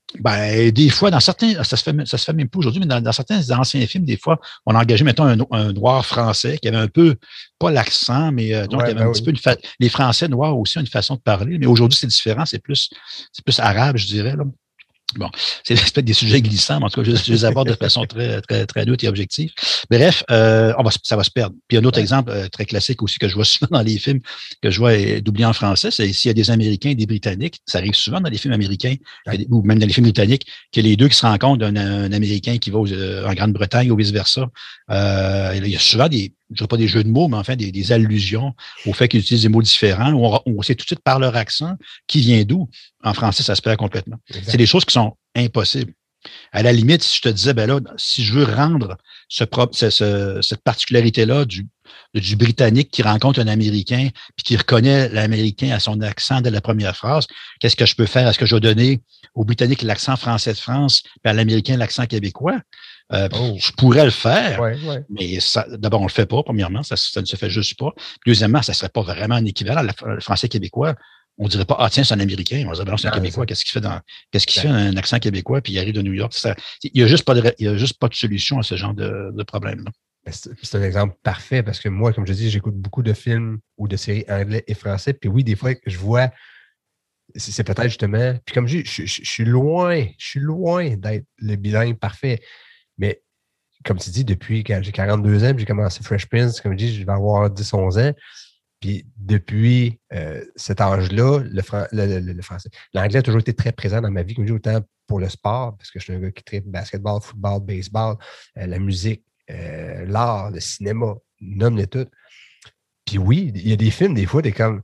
Ben, des fois, dans certains, ça se fait même plus aujourd'hui, mais dans certains anciens films, des fois, on a engagé, mettons, un noir français qui avait un peu, pas l'accent, mais donc, il y avait un petit peu les Français noirs aussi ont une façon de parler, mais aujourd'hui, c'est différent, c'est plus arabe, je dirais, là. Bon, c'est peut-être des sujets glissants, mais en tout cas, je les aborde de façon très, très, très neutre et objective. Bref, ça va se perdre. Puis un autre exemple très classique aussi que je vois souvent dans les films, que je vois doublé en français, c'est s'il y a des Américains et des Britanniques, ça arrive souvent dans les films américains, ou même dans les films britanniques, qu'il y a les deux qui se rencontrent, un Américain qui va en Grande-Bretagne ou vice-versa. Il y a souvent je ne dirais pas des jeux de mots, mais enfin des allusions au fait qu'ils utilisent des mots différents. On sait tout de suite par leur accent qui vient d'où. En français, ça se perd complètement. Exact. C'est des choses qui sont impossibles. À la limite, si je te disais, ben là, si je veux rendre cette particularité-là du Britannique qui rencontre un Américain puis qui reconnaît l'Américain à son accent dès la première phrase, qu'est-ce que je peux faire? Est-ce que je vais donner au Britannique l'accent français de France puis à l'Américain l'accent québécois? Je pourrais le faire, mais d'abord, on le fait pas, premièrement, ça ne se fait juste pas. Puis, deuxièmement, ça serait pas vraiment un équivalent. Le français québécois, on dirait pas, tiens, c'est un Américain. On dirait, ben non, c'est un Québécois. Qu'est-ce qu'il fait un accent québécois puis il arrive de New York? Il y a juste pas de solution à ce genre de problème-là. C'est un exemple parfait parce que moi, comme je dis, j'écoute beaucoup de films ou de séries anglais et français. Puis oui, des fois, je vois, c'est peut-être justement, puis comme je dis, je suis loin d'être le bilingue parfait. Mais comme tu dis, depuis que j'ai 42 ans, j'ai commencé Fresh Prince, comme je dis, je vais avoir 10-11 ans. Puis depuis cet âge-là, le français, l'anglais a toujours été très présent dans ma vie, comme je dis, autant pour le sport, parce que je suis un gars qui tripe basketball, football, baseball, la musique, l'art, le cinéma, nomme-les tout. Puis oui, il y a des films, des fois, t'es comme,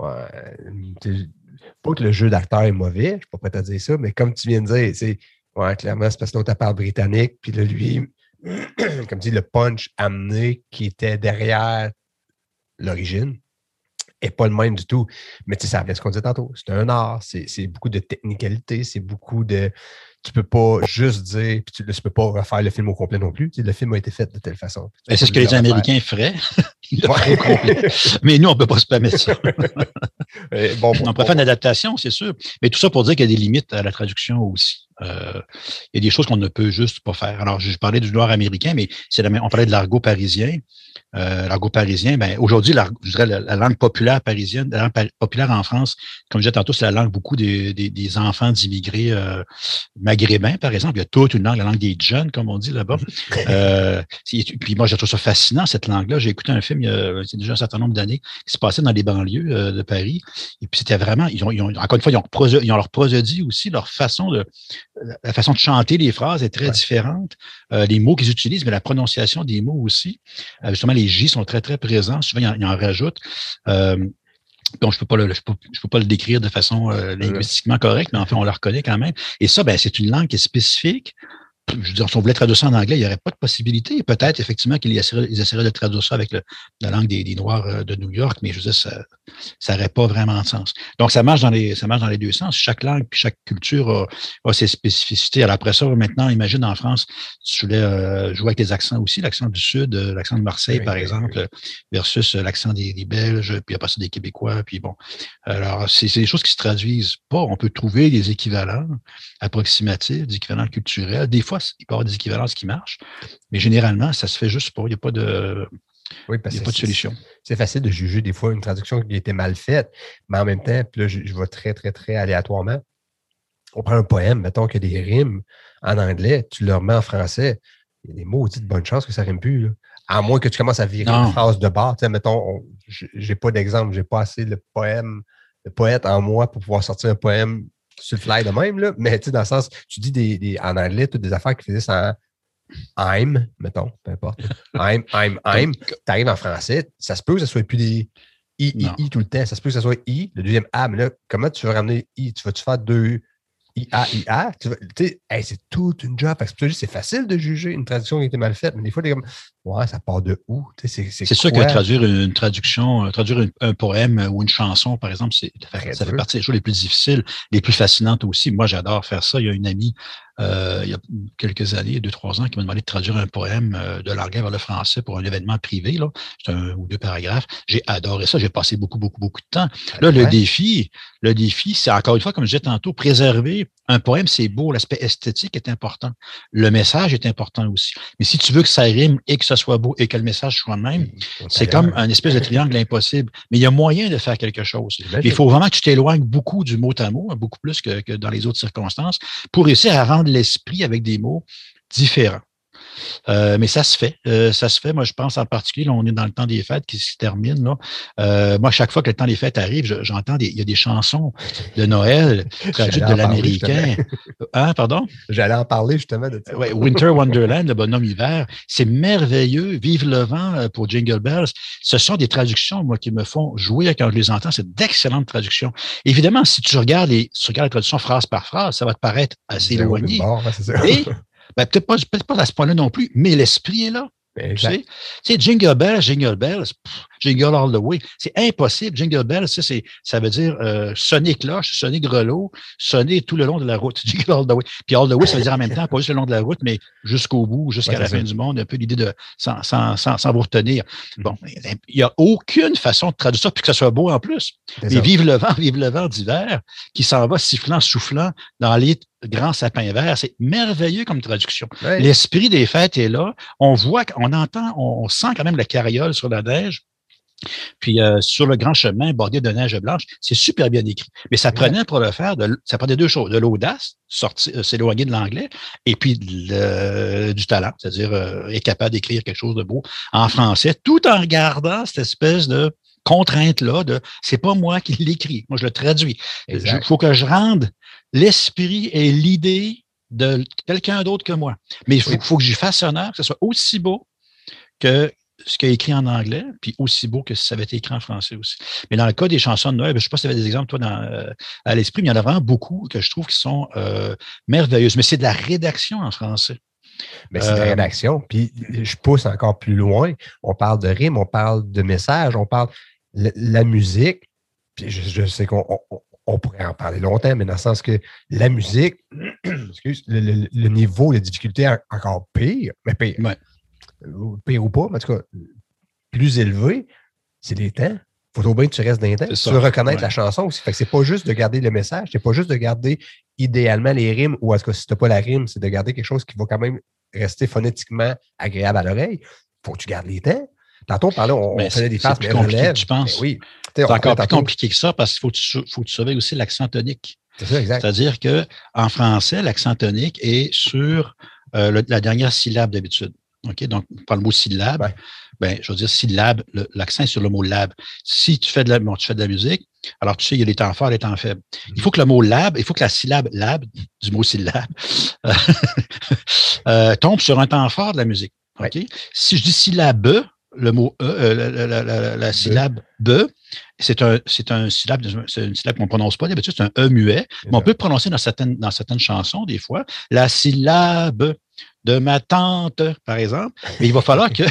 pas que le jeu d'acteur est mauvais, je ne suis pas prêt à dire ça, mais comme tu viens de dire, c'est clairement, c'est parce que l'autre parle britannique, puis là, lui, comme tu dis, le punch amené qui était derrière l'origine n'est pas le même du tout. Mais tu sais, ça revient à ce qu'on disait tantôt. C'est un art, c'est beaucoup de technicalité, c'est beaucoup de... Tu peux pas juste dire, puis tu peux pas refaire le film au complet non plus. Tu sais, le film a été fait de telle façon. C'est ce que les Américains feraient. Mais nous, on ne peut pas se permettre ça. On peut faire une adaptation, c'est sûr. Mais tout ça pour dire qu'il y a des limites à la traduction aussi. Il y a des choses qu'on ne peut juste pas faire. Alors, je parlais du noir américain, mais on parlait de l'argot parisien. L'argot parisien, ben aujourd'hui, je dirais la langue populaire parisienne, la langue populaire en France, comme je disais tantôt, c'est la langue beaucoup des enfants d'immigrés maghrébins, par exemple. Il y a toute une langue, la langue des jeunes, comme on dit là-bas. Puis moi, je trouve ça fascinant, cette langue-là. J'ai écouté un film il y a déjà un certain nombre d'années qui se passait dans les banlieues de Paris. Et puis c'était vraiment, encore une fois, ils ont leur prosodie aussi, la façon de chanter les phrases est très différente. Les mots qu'ils utilisent, mais la prononciation des mots aussi. Justement, les J sont très, très présents. Souvent, ils en rajoutent. Donc, je peux pas le décrire de façon linguistiquement correcte, mais en fait, on le reconnaît quand même. Et ça, ben, c'est une langue qui est spécifique. Je veux dire, si on voulait traduire ça en anglais, il n'y aurait pas de possibilité. Peut-être, effectivement, qu'ils essaieraient de traduire ça avec la langue des Noirs de New York, mais je veux dire, ça n'aurait pas vraiment de sens. Donc, ça marche dans les deux sens. Chaque langue puis chaque culture a ses spécificités. Alors, après ça, maintenant, imagine en France, tu voulais jouer avec les accents aussi, l'accent du Sud, l'accent de Marseille, par exemple, versus l'accent des Belges, puis après ça, des Québécois, puis bon. Alors, c'est des choses qui se traduisent pas. On peut trouver des équivalents approximatifs, des équivalents culturels. Des fois, il peut y avoir des équivalences qui marchent, mais généralement, ça se fait juste pas. Il n'y a pas de, solution. C'est facile de juger des fois une traduction qui a été mal faite, mais en même temps, puis là, je vais très, très, très aléatoirement. On prend un poème, mettons qu'il y a des rimes en anglais, tu le remets en français, il y a des mots, de bonne chance que ça ne rime plus. Là. À moins que tu commences à virer la phrase de bord. Mettons, j'ai pas d'exemple, j'ai pas assez le poète en moi pour pouvoir sortir un poème sur le fly de même, là, mais tu sais, dans le sens, tu dis en anglais, toutes des affaires qui finissent en I'm, mettons, peu importe. I'm. Tu arrives en français, ça se peut que ça soit plus des I tout le temps. Ça se peut que ça soit I, le deuxième A, mais là, comment tu vas ramener I? Tu vas-tu faire deux IA? Tu sais, c'est toute une job. Parce que c'est facile de juger une traduction qui a été mal faite, mais des fois, t'es comme, ouais, ça part de où? C'est sûr que traduire une traduction, un poème ou une chanson, par exemple, ça fait partie des choses les plus difficiles, les plus fascinantes aussi. Moi, j'adore faire ça. Il y a une amie, il y a quelques années, 2-3 ans, qui m'a demandé de traduire un poème de l'anglais vers le français pour un événement privé, là. C'est 1 ou 2 paragraphes. J'ai adoré ça. J'ai passé beaucoup de temps. Là, le défi, c'est encore une fois, comme je disais tantôt, préserver Un poème, c'est beau, l'aspect esthétique est important. Le message est important aussi. Mais si tu veux que ça rime et que ça soit beau et que le message soit le même, c'est comme un espèce de triangle impossible. Mais il y a moyen de faire quelque chose. Il faut vraiment que tu t'éloignes beaucoup du mot à mot, beaucoup plus que dans les autres circonstances, pour réussir à rendre l'esprit avec des mots différents. Mais ça se fait. Ça se fait. Moi, je pense en particulier, là, on est dans le temps des fêtes qui se termine. Là. Moi, chaque fois que le temps des fêtes arrive, j'entends il y a des chansons de Noël traduites de l'américain. Hein, pardon? J'allais en parler justement de ça. Ouais, Winter Wonderland, le bonhomme hiver. C'est merveilleux. Vive le vent pour Jingle Bells. Ce sont des traductions, moi, qui me font jouer quand je les entends. C'est d'excellentes traductions. Évidemment, si tu regardes la traduction phrase par phrase, ça va te paraître assez éloigné. Et peut-être pas à ce point-là non plus, mais l'esprit est là. Tu sais, Jingle Bells, Jingle All the Way. C'est impossible. Jingle Bells, ça veut dire sonner cloche, sonner grelot, sonner tout le long de la route. Jingle All the Way. Puis All the Way, ça veut dire en même temps, pas juste le long de la route, mais jusqu'au bout, jusqu'à la fin du monde. Un peu l'idée de sans vous retenir. Bon, il n'y a aucune façon de traduire ça, puis que ça soit beau en plus. Mais vive le vent d'hiver, qui s'en va sifflant, soufflant dans les grands sapins verts. C'est merveilleux comme traduction. Ouais. L'esprit des fêtes est là. On voit, on sent quand même la carriole sur la neige. Puis sur le grand chemin bordé de neige blanche, c'est super bien écrit. Mais ça prenait pour le faire, ça prenait deux choses, de l'audace, s'éloigner de l'anglais, et puis du talent, c'est-à-dire être capable d'écrire quelque chose de beau en français, tout en regardant cette espèce de contrainte-là de c'est pas moi qui l'écris, moi je le traduis. Il faut que je rende l'esprit et l'idée de quelqu'un d'autre que moi. Mais il faut que j'y fasse honneur, que ce soit aussi beau que ce qu'il a écrit en anglais, puis aussi beau que si ça avait été écrit en français aussi. Mais dans le cas des chansons de Noël, je ne sais pas si tu avais des exemples, toi, à l'esprit, mais il y en a vraiment beaucoup que je trouve qui sont merveilleuses. Mais c'est de la rédaction en français. Mais c'est de la rédaction. Puis je pousse encore plus loin. On parle de rimes, on parle de messages, on parle de la musique. Puis je sais qu'on pourrait en parler longtemps, mais dans le sens que la musique, le niveau de difficulté est encore pire, mais pire. Ouais. Pire ou pas, mais en tout cas, plus élevé, c'est les temps. Il faut bien que tu restes dans les temps. Tu veux reconnaître la chanson aussi. Fait que c'est pas juste de garder le message, c'est pas juste de garder idéalement les rimes, ou en tout cas, si tu n'as pas la rime, c'est de garder quelque chose qui va quand même rester phonétiquement agréable à l'oreille. Il faut que tu gardes les temps. Tantôt, on parlait, on faisait des phrases, mais relève. Tu penses? Ben oui. C'est encore plus compliqué que ça parce qu'il faut que tu surveilles aussi l'accent tonique. C'est ça, exact. C'est-à-dire qu'en français, l'accent tonique est sur la dernière syllabe d'habitude. OK? Donc, par le mot syllabe, je veux dire syllabe, l'accent est sur le mot lab. Si tu fais de la musique, alors tu sais, il y a les temps forts et les temps faibles. Il faut que le mot lab, il faut que la syllabe lab du mot syllabe tombe sur un temps fort de la musique. OK? Ouais. Si je dis syllabe, le mot la syllabe be, c'est une syllabe qu'on ne prononce pas d'habitude, c'est un E muet, mais on peut prononcer dans certaines chansons, des fois, la syllabe de ma tante, par exemple. Mais il va falloir que...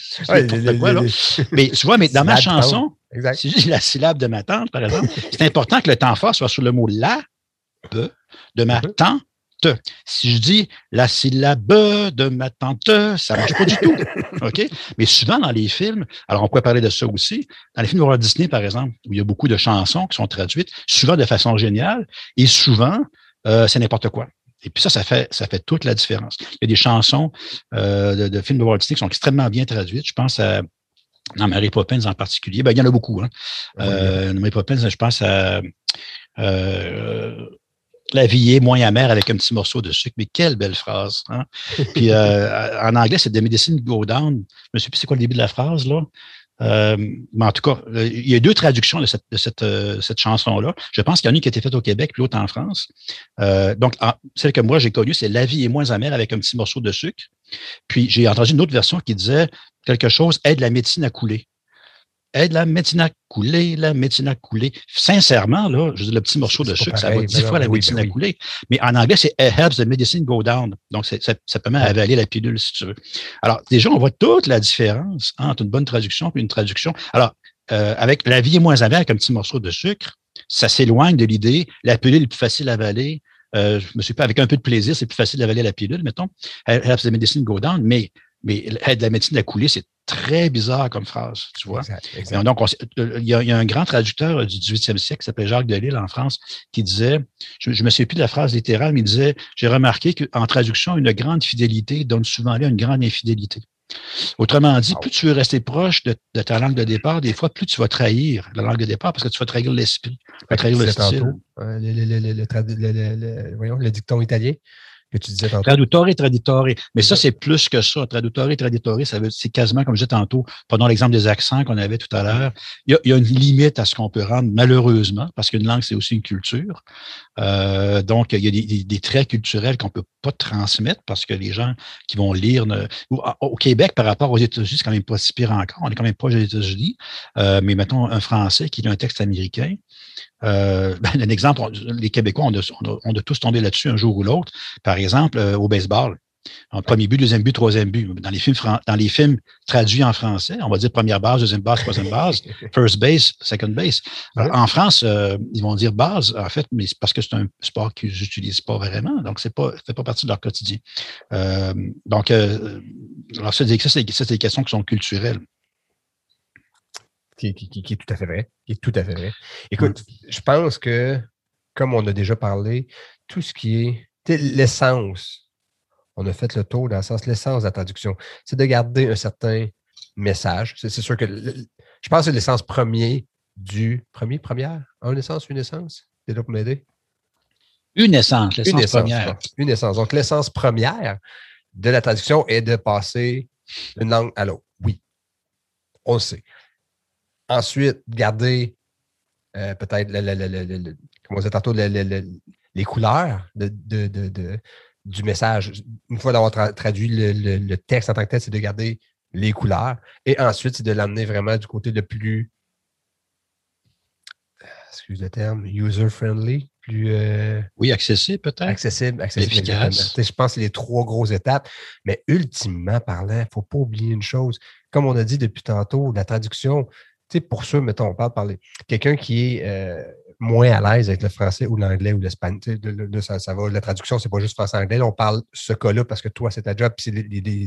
Mais tu vois, mais dans ma chanson, si je dis la syllabe de ma tante, par exemple, c'est important que le temps fort soit sur le mot la, de ma tante. Si je dis la syllabe de ma tante, ça ne marche pas du tout. OK? Mais souvent dans les films, alors on pourrait parler de ça aussi, dans les films de Walt Disney, par exemple, où il y a beaucoup de chansons qui sont traduites, souvent de façon géniale, et souvent, c'est n'importe quoi. Et puis ça fait toute la différence. Il y a des chansons de films de Walt Disney qui sont extrêmement bien traduites. Je pense à dans Mary Poppins en particulier. Ben, il y en a beaucoup. Hein. Mary Poppins, je pense à la vie est moins amère avec un petit morceau de sucre. Mais quelle belle phrase. Hein? Puis en anglais, c'est The Medicine Go Down. Je ne me souviens plus c'est quoi le début de la phrase, là. Mais en tout cas, il y a deux traductions de cette chanson-là. Je pense qu'il y en a une qui a été faite au Québec, puis l'autre en France. Donc, celle que moi j'ai connue, c'est La vie est moins amère avec un petit morceau de sucre. Puis j'ai entendu une autre version qui disait quelque chose, aide la médecine à couler. Aide la médecine à couler, la médecine à couler. Sincèrement, là, je dis le petit morceau de sucre, ça va 10 fois la médecine à couler. Mais en anglais, c'est It helps the medicine go down. Donc, ça permet d'avaler la pilule, si tu veux. Alors, déjà, on voit toute la différence entre une bonne traduction et une traduction. Alors, avec La vie est moins amère avec un petit morceau de sucre, ça s'éloigne de l'idée, la pilule est plus facile à avaler. Je me suis pas, avec un peu de plaisir, c'est plus facile d'avaler la pilule, mettons. It helps the medicine go down, mais aide la médecine à couler, c'est très bizarre comme phrase, tu vois. Exact. Donc, il y a un grand traducteur du 18e siècle qui s'appelait Jacques Delisle en France qui disait, je ne me souviens plus de la phrase littérale, mais il disait, j'ai remarqué qu'en traduction, une grande fidélité donne souvent lieu à une grande infidélité. Autrement dit, plus tu veux rester proche de ta langue de départ, des fois, plus tu vas trahir la langue de départ parce que tu vas trahir l'esprit, tu vas trahir le style. Tantôt, le dicton italien que tu disais tantôt. Traduttore. Mais ça, c'est plus que ça. Traduttore, c'est quasiment, comme je disais tantôt, prenons l'exemple des accents qu'on avait tout à l'heure. Il y a une limite à ce qu'on peut rendre, malheureusement, parce qu'une langue, c'est aussi une culture. Donc, il y a des traits culturels qu'on peut pas transmettre parce que les gens qui vont lire au Québec, par rapport aux États-Unis, c'est quand même pas si pire encore. On est quand même proche des États-Unis. Mais mettons un Français qui lit un texte américain. Un exemple, les Québécois, on a tous tombé là-dessus un jour ou l'autre. Par exemple, au baseball. Premier but, deuxième but, troisième but. Dans les films traduits en français, on va dire première base, deuxième base, troisième base, first base, second base. Alors, en France, ils vont dire base, en fait, mais c'est parce que c'est un sport qu'ils n'utilisent pas vraiment. Donc, ça fait pas partie de leur quotidien. Alors, ça, c'est des questions qui sont culturelles. Qui est tout à fait vrai. Écoute, je pense que, comme on a déjà parlé, tout ce qui est l'essence, on a fait le tour dans le sens, l'essence de la traduction, c'est de garder un certain message. C'est sûr que je pense que c'est l'essence première. Une essence? T'es là pour m'aider? Une essence première. Une essence. Donc, l'essence première de la traduction est de passer d'une langue à l'autre. Oui, on le sait. Ensuite, garder peut-être, comme on disait tantôt, les couleurs du message. Une fois d'avoir traduit le texte en tant que tel, c'est de garder les couleurs. Et ensuite, c'est de l'amener vraiment du côté le plus, excuse le terme, user-friendly, plus... oui, accessible peut-être. Accessible, efficace. Je pense que c'est les 3 grosses étapes. Mais ultimement parlant, il ne faut pas oublier une chose. Comme on a dit depuis tantôt, la traduction... pour ceux, mettons, on parle par quelqu'un qui est moins à l'aise avec le français ou l'anglais ou l'espagnol, ça va. La traduction, c'est pas juste français-anglais. On parle ce cas-là parce que toi, c'est ta job, puis c'est les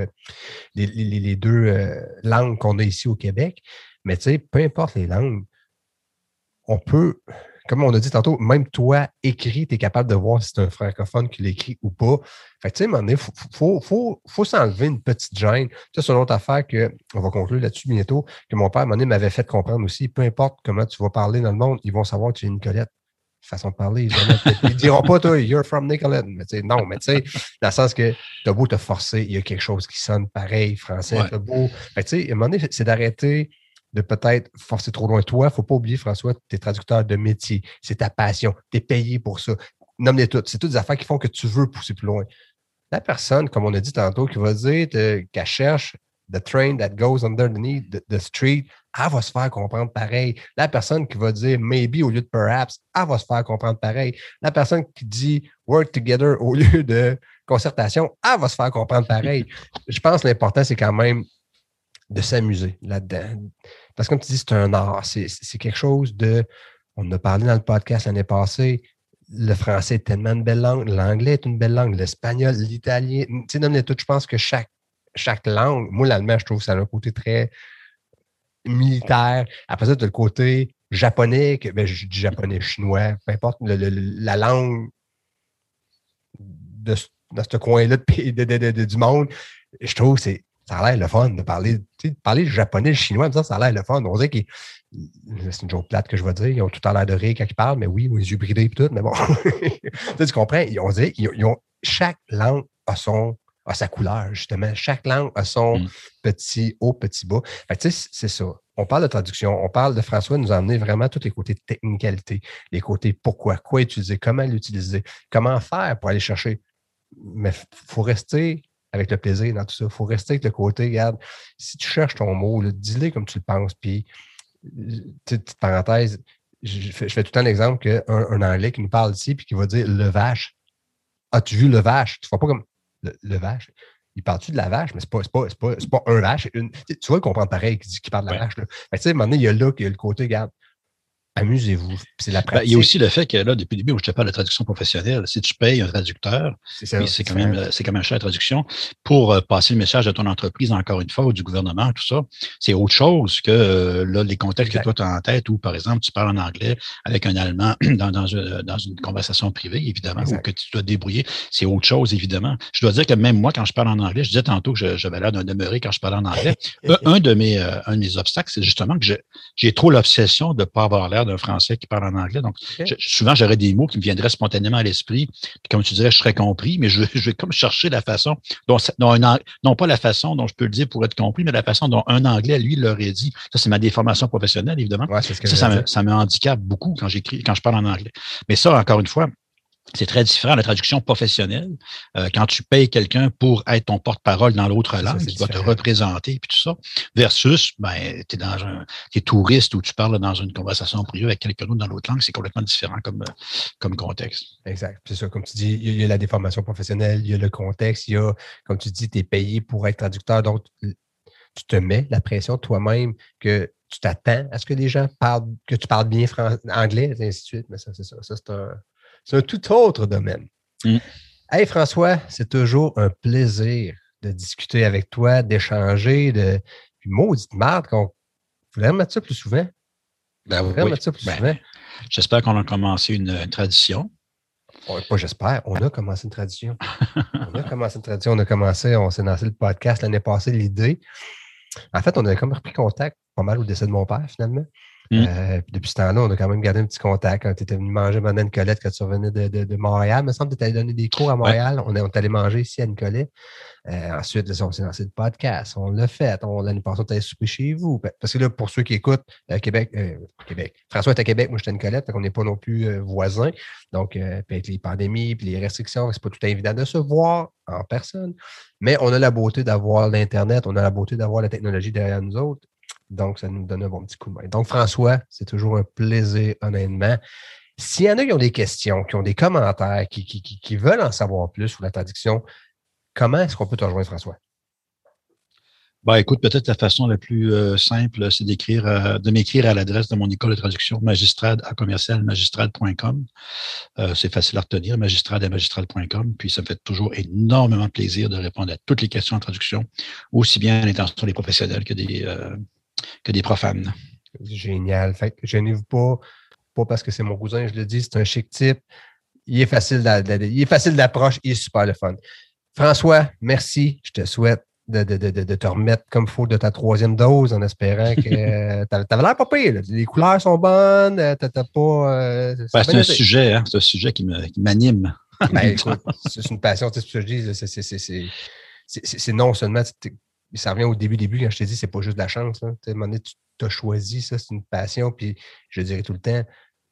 deux langues qu'on a ici au Québec. Mais peu importe les langues, on peut, comme on a dit tantôt, même toi, écrit, tu es capable de voir si c'est un francophone qui l'écrit ou pas. Fait que, à un moment donné, il faut s'enlever une petite gêne. Ça, c'est une autre affaire on va conclure là-dessus bientôt, que mon père, à un moment donné, m'avait fait comprendre aussi. Peu importe comment tu vas parler dans le monde, ils vont savoir que tu es Nicolette. Façon de parler. Ils ne diront pas, toi, you're from Nicolette. Mais non, mais dans le sens que tu as beau te forcer, il y a quelque chose qui sonne pareil, français. Ouais. T'as beau. Fait que, à un moment donné, c'est d'arrêter de peut-être forcer trop loin. Toi, il ne faut pas oublier, François, tu es traducteur de métier. C'est ta passion. Tu es payé pour ça. Nomme-les toutes. C'est toutes des affaires qui font que tu veux pousser plus loin. La personne, comme on a dit tantôt, qui va dire qu'elle cherche the train that goes underneath the street, elle va se faire comprendre pareil. La personne qui va dire maybe au lieu de perhaps, elle va se faire comprendre pareil. La personne qui dit work together au lieu de concertation, elle va se faire comprendre pareil. Je pense que l'important, c'est quand même de s'amuser là-dedans. Parce que comme tu dis, c'est un art. C'est quelque chose de... On en a parlé dans le podcast l'année passée. Le français est tellement une belle langue. L'anglais est une belle langue. L'espagnol, l'italien. Tu sais, nomme-les toutes. Je pense que chaque langue... Moi, l'allemand, je trouve que ça a un côté très militaire. Après ça, tu as le côté japonais. Je dis japonais, chinois. Peu importe la langue dans ce coin-là du monde. Je trouve que ça a l'air le fun de parler le japonais, le chinois, ça a l'air le fun. On dirait que c'est une joke plate que je vais dire. Ils ont tout à l'air de rire quand ils parlent, mais oui, les yeux bridés et tout, mais bon. Tu comprends? On dirait chaque langue a sa couleur, justement. Chaque langue a son petit haut, petit bas. Fait que, c'est ça. On parle de traduction, on parle de François nous a amené vraiment tous les côtés de technicalité, les côtés pourquoi, quoi utiliser, comment l'utiliser, comment faire pour aller chercher. Mais il faut rester avec le plaisir dans tout ça. Il faut rester avec le côté, regarde, si tu cherches ton mot, dis-le comme tu le penses. Puis, petite parenthèse, je fais tout le temps l'exemple qu'un Anglais qui nous parle ici puis qui va dire le vache. As-tu vu le vache? Tu ne vois pas comme le vache. Il parle-tu de la vache, mais c'est pas un vache. Tu vas le comprendre pareil qui parle de la vache. Là. Mais tu sais, à un moment donné, il y a le côté, regarde, Amusez-vous. C'est la pratique. Il y a aussi le fait que là, depuis le début, où je te parle de traduction professionnelle, si tu payes un traducteur, puis c'est quand même cher la traduction, pour passer le message de ton entreprise, encore une fois, ou du gouvernement, tout ça, c'est autre chose que là, les contextes que toi tu as en tête, où, par exemple, tu parles en anglais avec un Allemand dans une conversation privée, évidemment, ou que tu dois te débrouiller. C'est autre chose, évidemment. Je dois dire que même moi, quand je parle en anglais, je disais tantôt que j'avais l'air d'un demeuré quand je parlais en anglais. un de mes obstacles, c'est justement que j'ai trop l'obsession de ne pas avoir l'air d'un Français qui parle en anglais. Donc, souvent, j'aurais des mots qui me viendraient spontanément à l'esprit. Puis, comme tu dirais, je serais compris, mais je vais comme chercher la façon non pas la façon dont je peux le dire pour être compris, mais la façon dont un Anglais, lui, l'aurait dit. Ça, c'est ma déformation professionnelle, évidemment. Ouais, c'est ce que ça me handicape beaucoup quand je parle en anglais. Mais ça, encore une fois, c'est très différent de la traduction professionnelle. Quand tu payes quelqu'un pour être ton porte-parole dans l'autre langue, qui va te représenter, puis tout ça, versus, t'es touriste ou tu parles dans une conversation privée avec quelqu'un d'autre dans l'autre langue, c'est complètement différent comme contexte. Exact. C'est ça. Comme tu dis, il y a la déformation professionnelle, il y a le contexte, il y a, comme tu dis, tu es payé pour être traducteur, donc tu te mets la pression toi-même que tu t'attends à ce que les gens parlent, que tu parles bien anglais, et ainsi de suite. Mais ça, c'est ça. Ça, c'est un tout autre domaine. Hey François, c'est toujours un plaisir de discuter avec toi, d'échanger, puis maudite merde qu'on voudrait mettre ça plus souvent. J'espère qu'on a commencé une tradition. Pas j'espère, on a commencé une tradition. On s'est lancé le podcast l'année passée, l'idée. En fait, on avait comme repris contact pas mal au décès de mon père, finalement. Puis depuis ce temps-là, on a quand même gardé un petit contact. Quand tu étais venu manger maintenant à Nicolette, quand tu revenais de Montréal, il me semble que tu allé donner des cours à Montréal. Ouais. On est allé manger ici à Nicolette. Ensuite, on s'est lancé le podcast. On l'a fait. L'année passée, on est allé souper chez vous. Parce que là, pour ceux qui écoutent, Québec. François est à Québec, moi, je suis à Nicolette, donc on n'est pas non plus voisins. Donc, avec les pandémies puis les restrictions, c'est pas tout évident de se voir en personne. Mais on a la beauté d'avoir l'Internet, on a la beauté d'avoir la technologie derrière nous autres. Donc, ça nous donne un bon petit coup de main. Donc, François, c'est toujours un plaisir, honnêtement. S'il y en a qui ont des questions, qui ont des commentaires, qui veulent en savoir plus sur la traduction, comment est-ce qu'on peut te rejoindre, François? Écoute, peut-être la façon la plus simple, c'est de m'écrire à l'adresse de mon école de traduction, magistrade@magistrade.com. C'est facile à retenir, magistrade@magistrade.com. Puis ça me fait toujours énormément plaisir de répondre à toutes les questions en traduction, aussi bien à l'intention des professionnels que des profanes. Génial. Fait que gênez-vous pas parce que c'est mon cousin, je le dis, c'est un chic type. Il est facile d'approche, il est super le fun. François, merci. Je te souhaite de te remettre comme il faut de ta 3e dose en espérant que t'avais l'air pas pire. Là. Les couleurs sont bonnes, t'as pas... c'est un sujet, c'est un sujet qui m'anime. Écoute, c'est une passion, c'est ce que je dis. C'est non seulement... Ça revient au début, quand je t'ai dit, c'est pas juste de la chance. Là. À un moment donné, tu t'as choisi ça, c'est une passion. Puis je dirais tout le temps,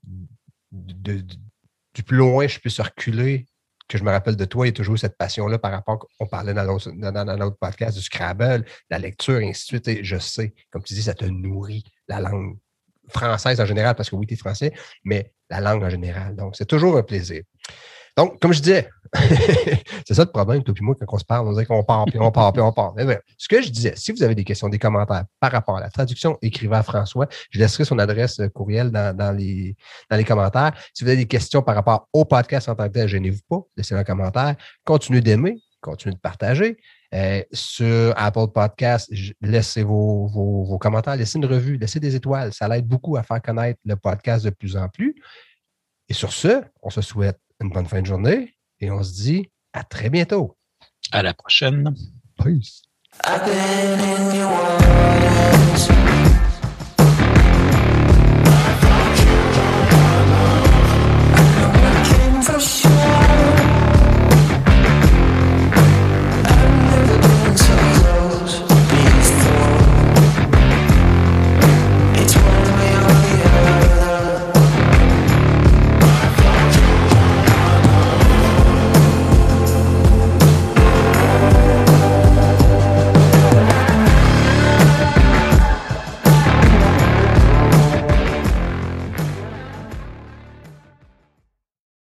du plus loin je puisse reculer, que je me rappelle de toi, il y a toujours cette passion-là par rapport qu'on parlait dans notre podcast du Scrabble, la lecture, et ainsi de suite. Et je sais, comme tu dis, ça te nourrit la langue française en général, parce que oui, tu es français, mais la langue en général. Donc, c'est toujours un plaisir. Donc, comme je disais, c'est ça le problème, toi et moi, quand on se parle, on dirait qu'on part, puis on part. Mais bien, ce que je disais, si vous avez des questions, des commentaires par rapport à la traduction, écrivez à François. Je laisserai son adresse courriel dans les commentaires. Si vous avez des questions par rapport au podcast en tant que tel, gênez-vous pas, laissez un commentaire. Continuez d'aimer, continuez de partager. Sur Apple Podcast, laissez vos commentaires, laissez une revue, laissez des étoiles. Ça l'aide beaucoup à faire connaître le podcast de plus en plus. Et sur ce, on se souhaite une bonne fin de journée et on se dit à très bientôt. À la prochaine. Peace.